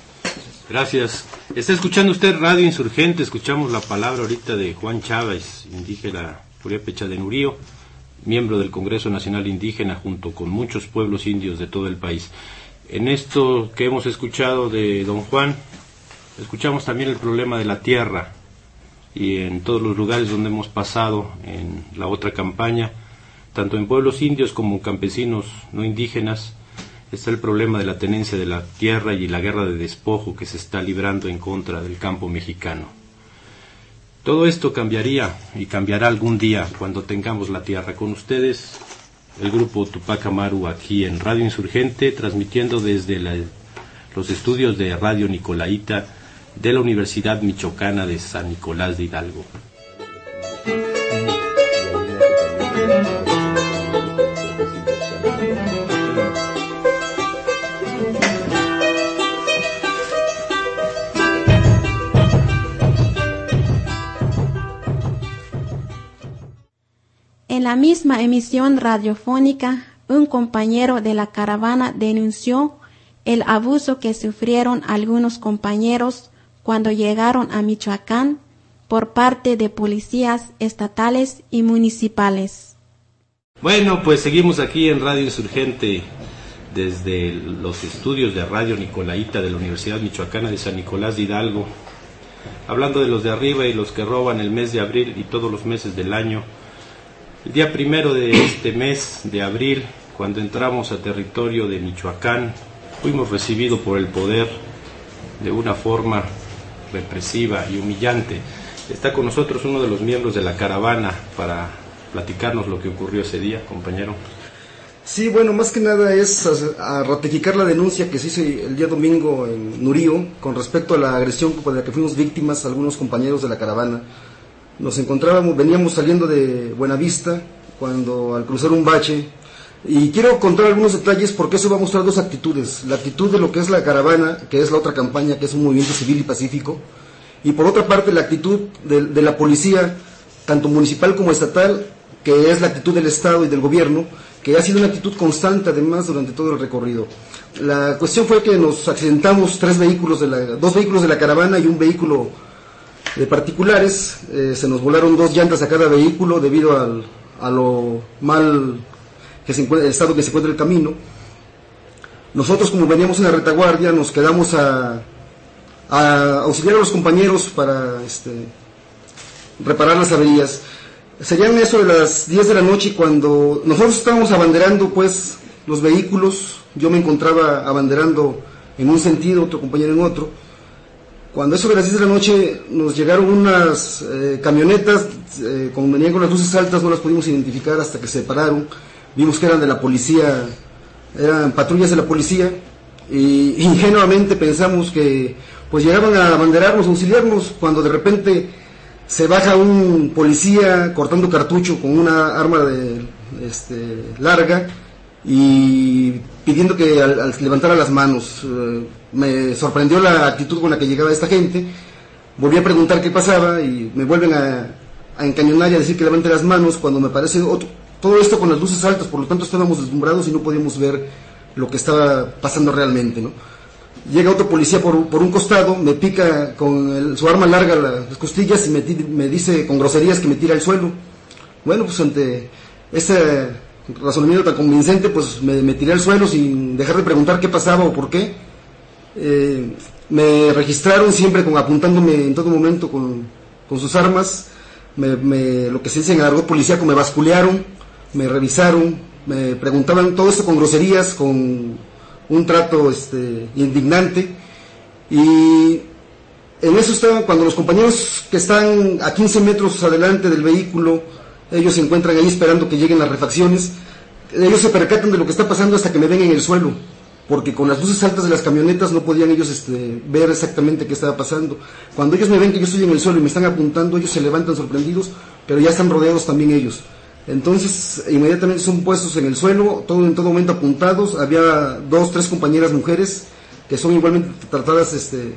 [SPEAKER 1] Gracias. Está escuchando usted Radio Insurgente. Escuchamos la palabra ahorita de Juan Chávez, indígena purépecha de Nurío, miembro del Congreso Nacional Indígena, junto con muchos pueblos indios de todo el país. En esto que hemos escuchado de don Juan, escuchamos también el problema de la tierra, y en todos los lugares donde hemos pasado en la otra campaña, tanto en pueblos indios como en campesinos no indígenas, está el problema de la tenencia de la tierra y la guerra de despojo que se está librando en contra del campo mexicano. Todo esto cambiaría y cambiará algún día cuando tengamos la tierra. Con ustedes, el grupo Tupac Amaru, aquí en Radio Insurgente, transmitiendo desde los estudios de Radio Nicolaita de la Universidad Michoacana de San Nicolás de Hidalgo.
[SPEAKER 2] En la misma emisión radiofónica, un compañero de la caravana denunció el abuso que sufrieron algunos compañeros cuando llegaron a Michoacán por parte de policías estatales y municipales.
[SPEAKER 1] Bueno, pues seguimos aquí en Radio Insurgente desde los estudios de Radio Nicolaita de la Universidad Michoacana de San Nicolás de Hidalgo, hablando de los de arriba y los que roban el mes de abril y todos los meses del año. El día 1 de este mes de abril, cuando entramos a territorio de Michoacán, fuimos recibidos por el poder de una forma represiva y humillante. Está con nosotros uno de los miembros de la caravana para platicarnos lo que ocurrió ese día, compañero.
[SPEAKER 3] Sí, bueno, más que nada es a ratificar la denuncia que se hizo el día domingo en Nurío con respecto a la agresión de la que fuimos víctimas algunos compañeros de la caravana. Veníamos saliendo de Buenavista cuando al cruzar un bache, y quiero contar algunos detalles porque eso va a mostrar dos actitudes: la actitud de lo que es la caravana, que es la otra campaña, que es un movimiento civil y pacífico, y por otra parte la actitud de la policía, tanto municipal como estatal, que es la actitud del Estado y del gobierno, que ha sido una actitud constante además durante todo el recorrido. La cuestión fue que nos accidentamos dos vehículos de la caravana y un vehículo de particulares. Se nos volaron 2 llantas a cada vehículo debido a lo mal el estado que se encuentra el camino. Nosotros, como veníamos en la retaguardia, nos quedamos a auxiliar a los compañeros para reparar las averías. Serían eso de las 10 de la noche cuando nosotros estábamos abanderando pues los vehículos. Yo me encontraba abanderando en un sentido, otro compañero en otro. Cuando eso de las 10 de la noche nos llegaron unas camionetas, como venían con las luces altas no las pudimos identificar hasta que se pararon. Vimos que eran de la policía, eran patrullas de la policía, y ingenuamente pensamos que pues llegaban a abanderarnos, a auxiliarnos, cuando de repente se baja un policía cortando cartucho con una arma larga y pidiendo que al levantara las manos. Me sorprendió la actitud con la que llegaba esta gente. Volví a preguntar qué pasaba y me vuelven a encañonar y a decir que levante las manos, cuando me parece todo esto con las luces altas, por lo tanto estábamos deslumbrados y no podíamos ver lo que estaba pasando realmente, ¿no? Llega otro policía por un costado, me pica con su arma larga las costillas y me dice con groserías que me tira al suelo. Bueno, pues ante ese razonamiento tan convincente, pues me tiré al suelo sin dejar de preguntar qué pasaba o por qué. Me registraron siempre apuntándome en todo momento con sus armas. Lo que se dice en el argot policíaco, me basculearon, me revisaron, me preguntaban todo esto con groserías, con un trato indignante. Y en eso estaban, cuando los compañeros que están a 15 metros adelante del vehículo, ellos se encuentran ahí esperando que lleguen las refacciones. Ellos se percatan de lo que está pasando hasta que me ven en el suelo, porque con las luces altas de las camionetas no podían ellos ver exactamente qué estaba pasando. Cuando ellos me ven que yo estoy en el suelo y me están apuntando, ellos se levantan sorprendidos, pero ya están rodeados también ellos. Entonces inmediatamente son puestos en el suelo, en todo momento apuntados. Había 2, 3 compañeras mujeres que son igualmente tratadas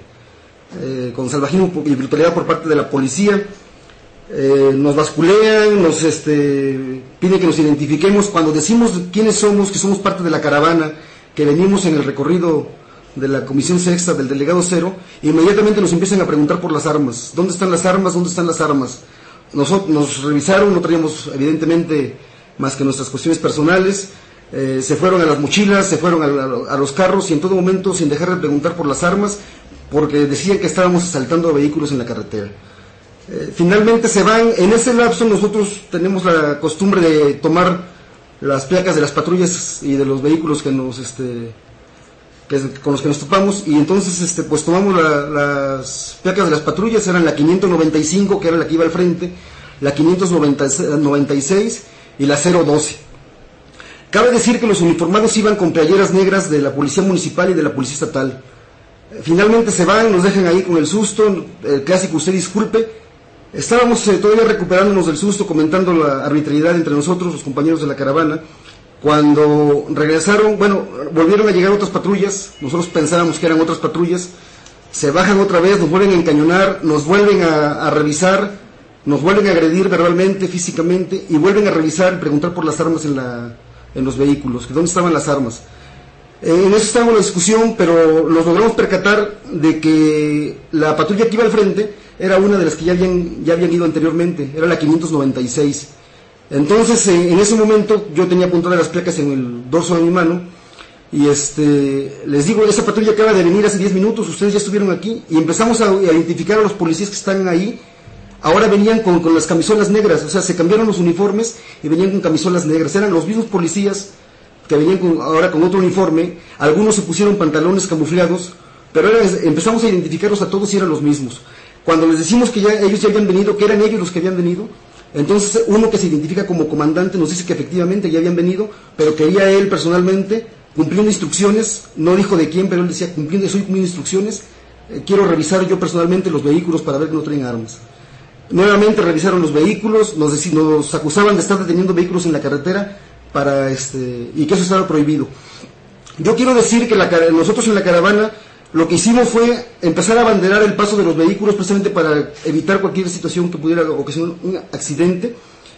[SPEAKER 3] con salvajismo y brutalidad por parte de la policía. Nos basculean, nos piden que nos identifiquemos. Cuando decimos quiénes somos, que somos parte de la caravana, que venimos en el recorrido de la Comisión Sexta del Delegado Cero, inmediatamente nos empiezan a preguntar por las armas. ¿Dónde están las armas? ¿Dónde están las armas? Nos revisaron, no traíamos evidentemente más que nuestras cuestiones personales. Se fueron a las mochilas, se fueron a los carros, y en todo momento sin dejar de preguntar por las armas, porque decían que estábamos asaltando vehículos en la carretera. Finalmente se van. En ese lapso nosotros tenemos la costumbre de tomar las placas de las patrullas y de los vehículos con los que nos topamos, y entonces pues tomamos las placas de las patrullas. Eran la 595, que era la que iba al frente, la 596 y la 012. Cabe decir que los uniformados iban con playeras negras de la policía municipal y de la policía estatal. Finalmente se van, nos dejan ahí con el susto, el clásico "usted disculpe". Estábamos todavía recuperándonos del susto, comentando la arbitrariedad entre nosotros, los compañeros de la caravana. Cuando regresaron, volvieron a llegar otras patrullas. Nosotros pensábamos que eran otras patrullas. Se bajan otra vez, nos vuelven a encañonar, nos vuelven a revisar, nos vuelven a agredir verbalmente, físicamente, y vuelven a revisar y preguntar por las armas en los vehículos, que dónde estaban las armas. En eso estábamos en la discusión, pero nos logramos percatar de que la patrulla que iba al frente era una de las que ya habían ido anteriormente, era la 596. Entonces en ese momento yo tenía apuntadas las placas en el dorso de mi mano, y les digo: esa patrulla acaba de venir hace 10 minutos, ustedes ya estuvieron aquí. Y empezamos a identificar a los policías que están ahí. Ahora venían con las camisolas negras, o sea, se cambiaron los uniformes y venían con camisolas negras. Eran los mismos policías que venían ahora con otro uniforme. Algunos se pusieron pantalones camuflados, pero empezamos a identificarlos a todos y eran los mismos. Cuando les decimos que ellos ya habían venido, que eran ellos los que habían venido, entonces uno que se identifica como comandante nos dice que efectivamente ya habían venido, pero quería él personalmente, cumpliendo instrucciones. No dijo de quién, pero él decía: estoy cumpliendo instrucciones, quiero revisar yo personalmente los vehículos para ver que no traen armas. Nuevamente revisaron los vehículos, nos acusaban de estar deteniendo vehículos en la carretera y que eso estaba prohibido. Yo quiero decir que nosotros en la caravana lo que hicimos fue empezar a abanderar el paso de los vehículos, precisamente para evitar cualquier situación que pudiera ocasionar un accidente.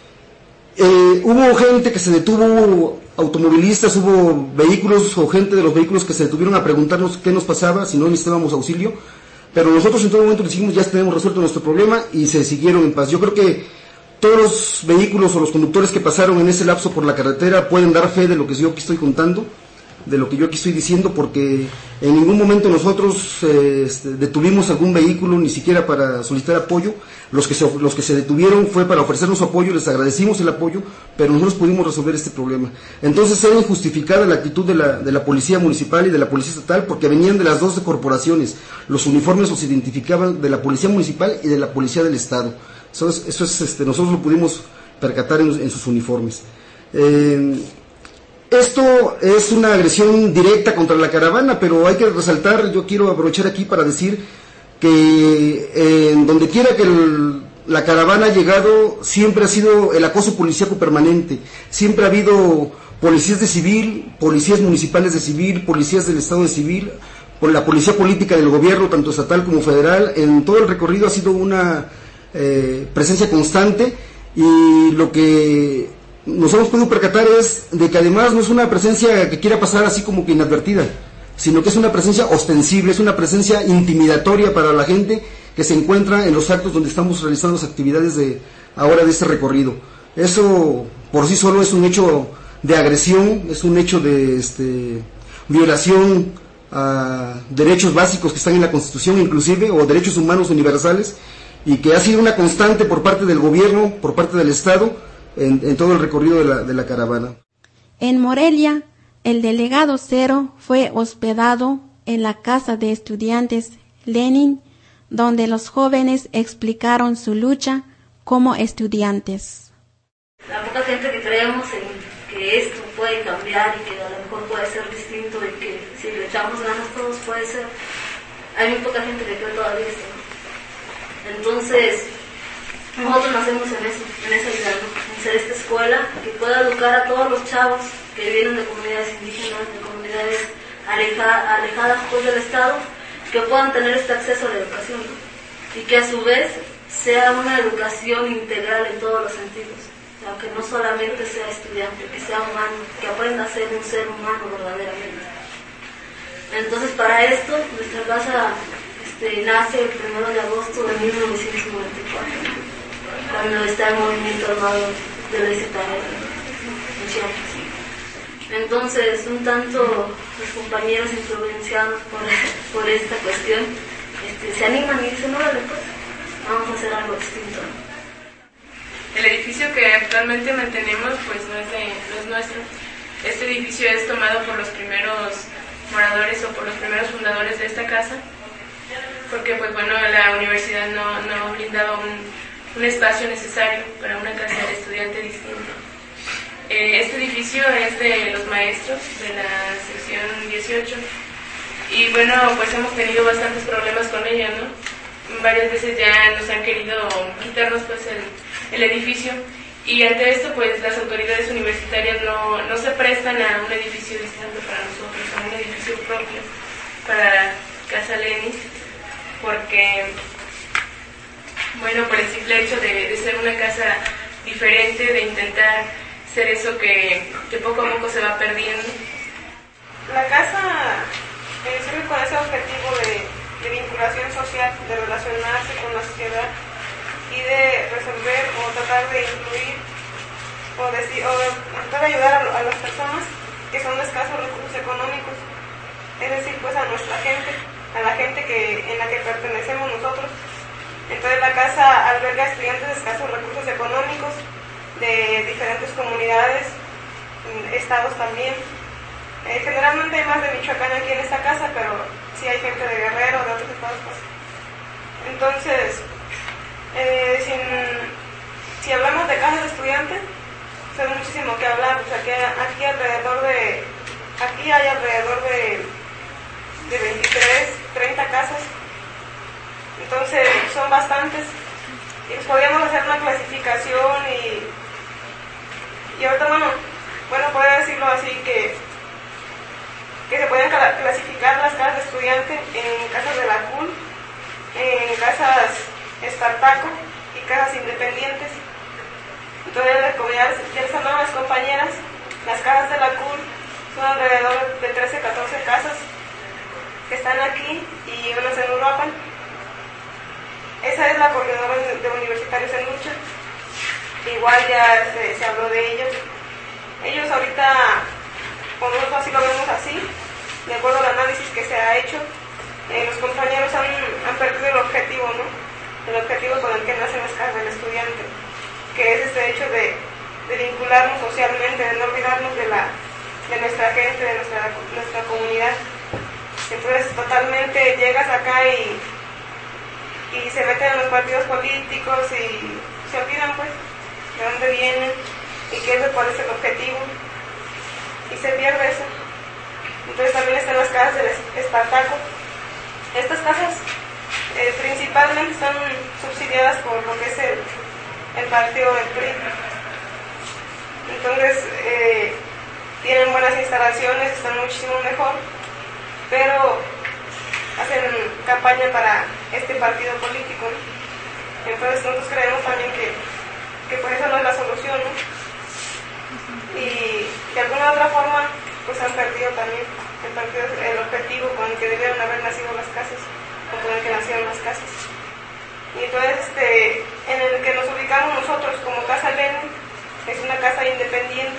[SPEAKER 3] Hubo gente que se detuvo, hubo automovilistas, hubo vehículos o gente de los vehículos que se detuvieron a preguntarnos qué nos pasaba, si no necesitábamos auxilio, pero nosotros en todo momento les dijimos: ya tenemos resuelto nuestro problema, y se siguieron en paz. Yo creo que todos los vehículos o los conductores que pasaron en ese lapso por la carretera pueden dar fe de lo que yo aquí estoy contando. de lo que yo aquí estoy diciendo, porque en ningún momento nosotros detuvimos algún vehículo, ni siquiera para solicitar apoyo. Los que se detuvieron fue para ofrecernos apoyo, les agradecimos el apoyo, pero nosotros pudimos resolver este problema. Entonces era injustificada la actitud de la policía municipal y de la policía estatal, porque venían de las dos corporaciones. Los uniformes los identificaban de la policía municipal y de la policía del estado. Eso es nosotros lo pudimos percatar en sus uniformes. Esto es una agresión directa contra la caravana, pero hay que resaltar, yo quiero aprovechar aquí para decir que donde quiera que la caravana ha llegado, siempre ha sido el acoso policíaco permanente. Siempre ha habido policías de civil, policías municipales de civil, policías del estado de civil, por la policía política del gobierno, tanto estatal como federal. En todo el recorrido ha sido una presencia constante, y lo que nos hemos podido percatar es de que además no es una presencia que quiera pasar así como que inadvertida, sino que es una presencia ostensible, es una presencia intimidatoria para la gente que se encuentra en los actos donde estamos realizando las actividades de este recorrido. Eso por sí solo es un hecho de agresión, es un hecho de violación a derechos básicos que están en la Constitución inclusive, o derechos humanos universales, y que ha sido una constante por parte del gobierno, por parte del Estado, en todo el recorrido de la caravana.
[SPEAKER 2] En Morelia, el delegado Cero fue hospedado en la Casa de Estudiantes Lenin, donde los jóvenes explicaron su lucha como estudiantes.
[SPEAKER 5] La poca gente que creemos en que esto puede cambiar y que a lo mejor puede ser distinto y que si le echamos ganas todos puede ser, hay muy poca gente que cree todavía esto, ¿no? Entonces, nosotros nacemos en esa idea, ¿no? En ser esta escuela que pueda educar a todos los chavos que vienen de comunidades indígenas, de comunidades alejadas pues, del Estado, que puedan tener este acceso a la educación, ¿no? Y que a su vez sea una educación integral en todos los sentidos, o sea, que no solamente sea estudiante, que sea humano, que aprenda a ser un ser humano verdaderamente. Entonces, para esto, nuestra casa nace el 1 de agosto de 1994, cuando está el movimiento armado de la ZR en Chiapas. Entonces, un tanto los compañeros influenciados por esta cuestión se animan y dicen, órale pues, vamos a hacer algo distinto.
[SPEAKER 6] El edificio que actualmente mantenemos pues no es nuestro. Este edificio es tomado por los primeros moradores o por los primeros fundadores de esta casa, porque pues bueno, la universidad no brindaba un espacio necesario para una casa de estudiante distinta. Este edificio es de los maestros de la sección 18 y bueno, pues hemos tenido bastantes problemas con ella, ¿no? Varias veces ya nos han querido quitarnos pues el edificio, y ante esto pues las autoridades universitarias no se prestan a un edificio distinto para nosotros, a un edificio propio para Casa Lenin, porque bueno, por el simple hecho de ser una casa diferente, de intentar ser eso que poco a poco se va perdiendo.
[SPEAKER 23] La casa sirve con ese objetivo de vinculación social, de relacionarse con la sociedad y de resolver o tratar de incluir o tratar de ayudar a las personas que son de escasos recursos económicos, es decir, pues a nuestra gente, a la gente en la que pertenecemos nosotros. Entonces la casa alberga estudiantes de escasos recursos económicos de diferentes comunidades, estados también. Generalmente hay más de Michoacán aquí en esta casa, pero sí hay gente de Guerrero, de otros estados. Pues. Entonces, si hablamos de casas de estudiantes, pues hay muchísimo que hablar. Pues aquí hay alrededor de 23, 30 casas. Entonces son bastantes. Y pues podríamos hacer una clasificación y ahorita bueno, podría decirlo así que se pueden clasificar las casas de estudiante en casas de la CUL, en casas Espartaco y casas independientes. Entonces, como ya les hablaron las compañeras, las casas de la CUL son alrededor de 13, 14 casas que están aquí y unas en Uruapan. Esa es la coordinadora de Universitarios en Lucha. Igual ya se habló de ellos. Ellos ahorita o nosotros así lo vemos así, de acuerdo al análisis que se ha hecho, los compañeros han perdido el objetivo, ¿no? El objetivo con el que nacen las casas del estudiante, que es este hecho de vincularnos socialmente, de no olvidarnos de nuestra gente, de nuestra comunidad. Entonces totalmente llegas acá y se meten en los partidos políticos y se olvidan pues de dónde vienen y cuál es el objetivo, y se pierde eso. Entonces también están las casas del Espartaco. Estas casas principalmente están subsidiadas por lo que es el partido del PRI. Entonces tienen buenas instalaciones, están muchísimo mejor, pero hacen campaña para este partido político, ¿no? Entonces nosotros creemos también que pues esa no es la solución, ¿no? Y de alguna otra forma pues han perdido también el objetivo con el que debieron haber nacido las casas, o con el que nacieron las casas. Y entonces en el que nos ubicamos nosotros como Casa Lenin es una casa independiente.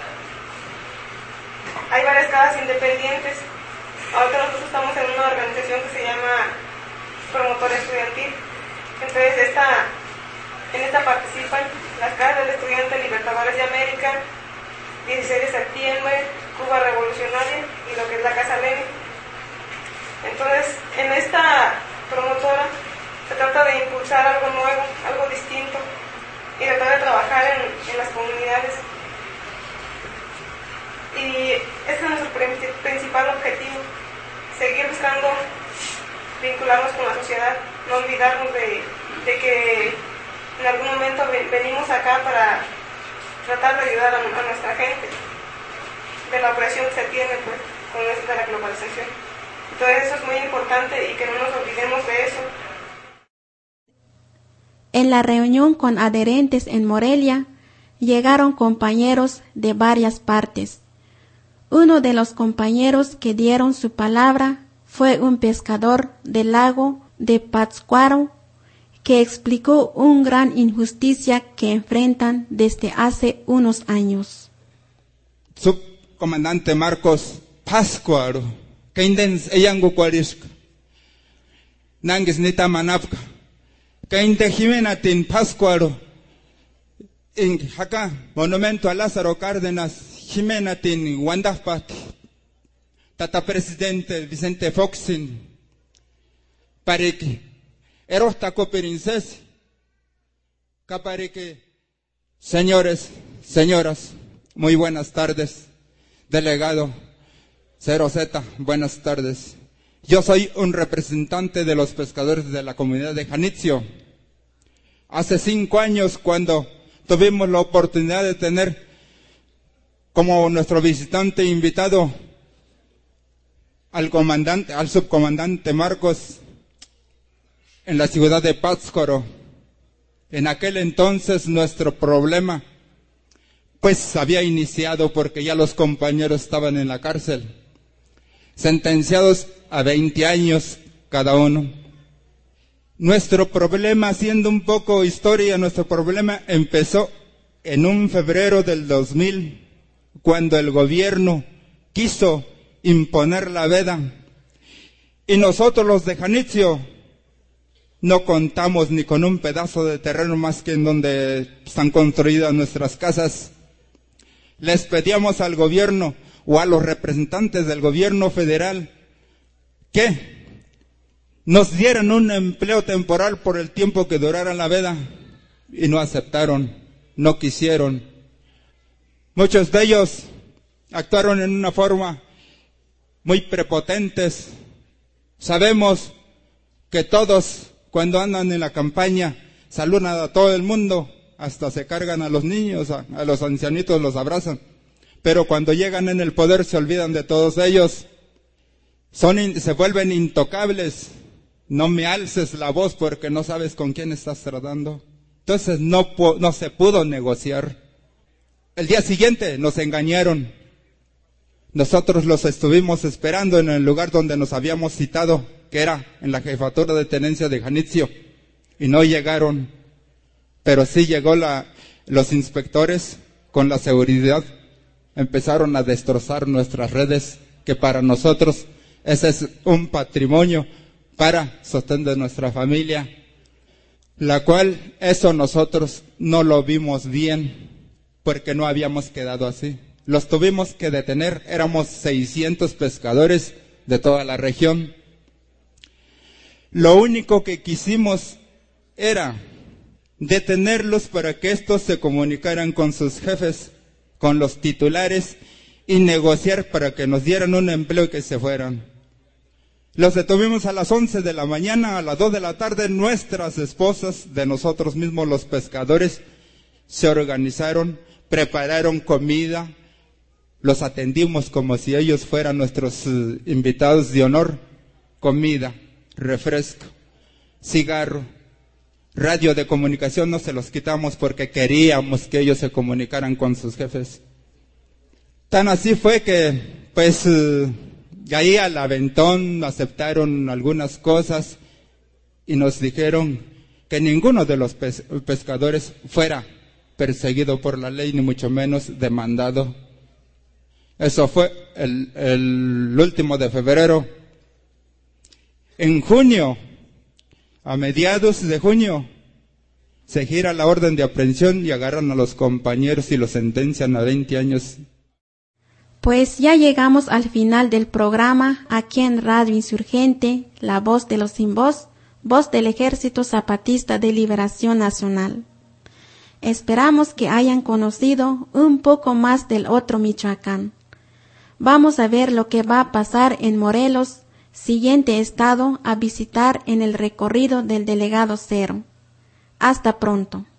[SPEAKER 23] Hay varias casas independientes. Ahorita nosotros estamos en una organización que se llama Promotor Estudiantil. Entonces en esta participan las casas del Estudiante, Libertadores de América, 16 de septiembre, Cuba Revolucionaria y lo que es la Casa Lenin. Entonces en esta promotora se trata de impulsar algo nuevo, algo distinto, y tratar de trabajar en las comunidades. Y ese es nuestro principal objetivo, seguir buscando vincularnos con la sociedad, no olvidarnos de que en algún momento venimos acá para tratar de ayudar a nuestra gente, de la opresión que se tiene pues, con esto de la globalización. Entonces eso es muy importante y que no nos olvidemos de eso.
[SPEAKER 2] En la reunión con adherentes en Morelia, llegaron compañeros de varias partes. Uno de los compañeros que dieron su palabra fue un pescador del lago de Pátzcuaro, que explicó una gran injusticia que enfrentan desde hace unos años.
[SPEAKER 7] Subcomandante Marcos Pátzcuaro, que indens eyango cuarisca, nangues nita manapka, que inde Jimenatin Pátzcuaro, en acá, monumento a Lázaro Cárdenas, Jimenatin Wandafpat, tata presidente Vicente Foxin, pareki, erosta coperinces, capareque. Señores, señoras, muy buenas tardes, delegado 0Z, buenas tardes. Yo soy un representante de los pescadores de la comunidad de Janitzio. Hace 5 años, cuando tuvimos la oportunidad de tener como nuestro visitante invitado al subcomandante Marcos en la ciudad de Pátzcuaro, en aquel entonces nuestro problema pues había iniciado porque ya los compañeros estaban en la cárcel, sentenciados a 20 años cada uno. Nuestro problema, haciendo un poco historia, nuestro problema empezó en un febrero del 2000, cuando el gobierno quiso imponer la veda. Y nosotros los de Janitzio no contamos ni con un pedazo de terreno más que en donde están construidas nuestras casas. Les pedíamos al gobierno o a los representantes del gobierno federal que nos dieran un empleo temporal por el tiempo que durara la veda, y no aceptaron, no quisieron. Muchos de ellos actuaron en una forma muy prepotentes. Sabemos que todos, cuando andan en la campaña, saludan a todo el mundo, hasta se cargan a los niños, a los ancianitos los abrazan, pero cuando llegan en el poder se olvidan de todos ellos, se vuelven intocables. No me alces la voz porque no sabes con quién estás tratando. Entonces no se pudo negociar. El día siguiente nos engañaron. Nosotros los estuvimos esperando en el lugar donde nos habíamos citado, que era en la jefatura de tenencia de Janitzio, y no llegaron. Pero sí llegó los inspectores con la seguridad empezaron a destrozar nuestras redes, que para nosotros ese es un patrimonio para sostener nuestra familia, la cual eso nosotros no lo vimos bien, porque no habíamos quedado así. Los tuvimos que detener, éramos 600 pescadores de toda la región. Lo único que quisimos era detenerlos para que estos se comunicaran con sus jefes, con los titulares, y negociar para que nos dieran un empleo y que se fueran. Los detuvimos a las 11 de la mañana, a las 2 de la tarde, nuestras esposas, de nosotros mismos los pescadores, se organizaron, prepararon comida, los atendimos como si ellos fueran nuestros invitados de honor, comida, refresco, cigarro, radio de comunicación no se los quitamos porque queríamos que ellos se comunicaran con sus jefes. Tan así fue que, pues, ahí al aventón aceptaron algunas cosas y nos dijeron que ninguno de los pescadores fuera perseguido por la ley, ni mucho menos demandado. Eso fue el último de febrero. En junio, a mediados de junio, se gira la orden de aprehensión y agarran a los compañeros y los sentencian a 20 años.
[SPEAKER 2] Pues ya llegamos al final del programa aquí en Radio Insurgente, la voz de los sin voz, voz del Ejército Zapatista de Liberación Nacional. Esperamos que hayan conocido un poco más del otro Michoacán. Vamos a ver lo que va a pasar en Morelos, siguiente estado a visitar en el recorrido del Delegado Cero. Hasta pronto.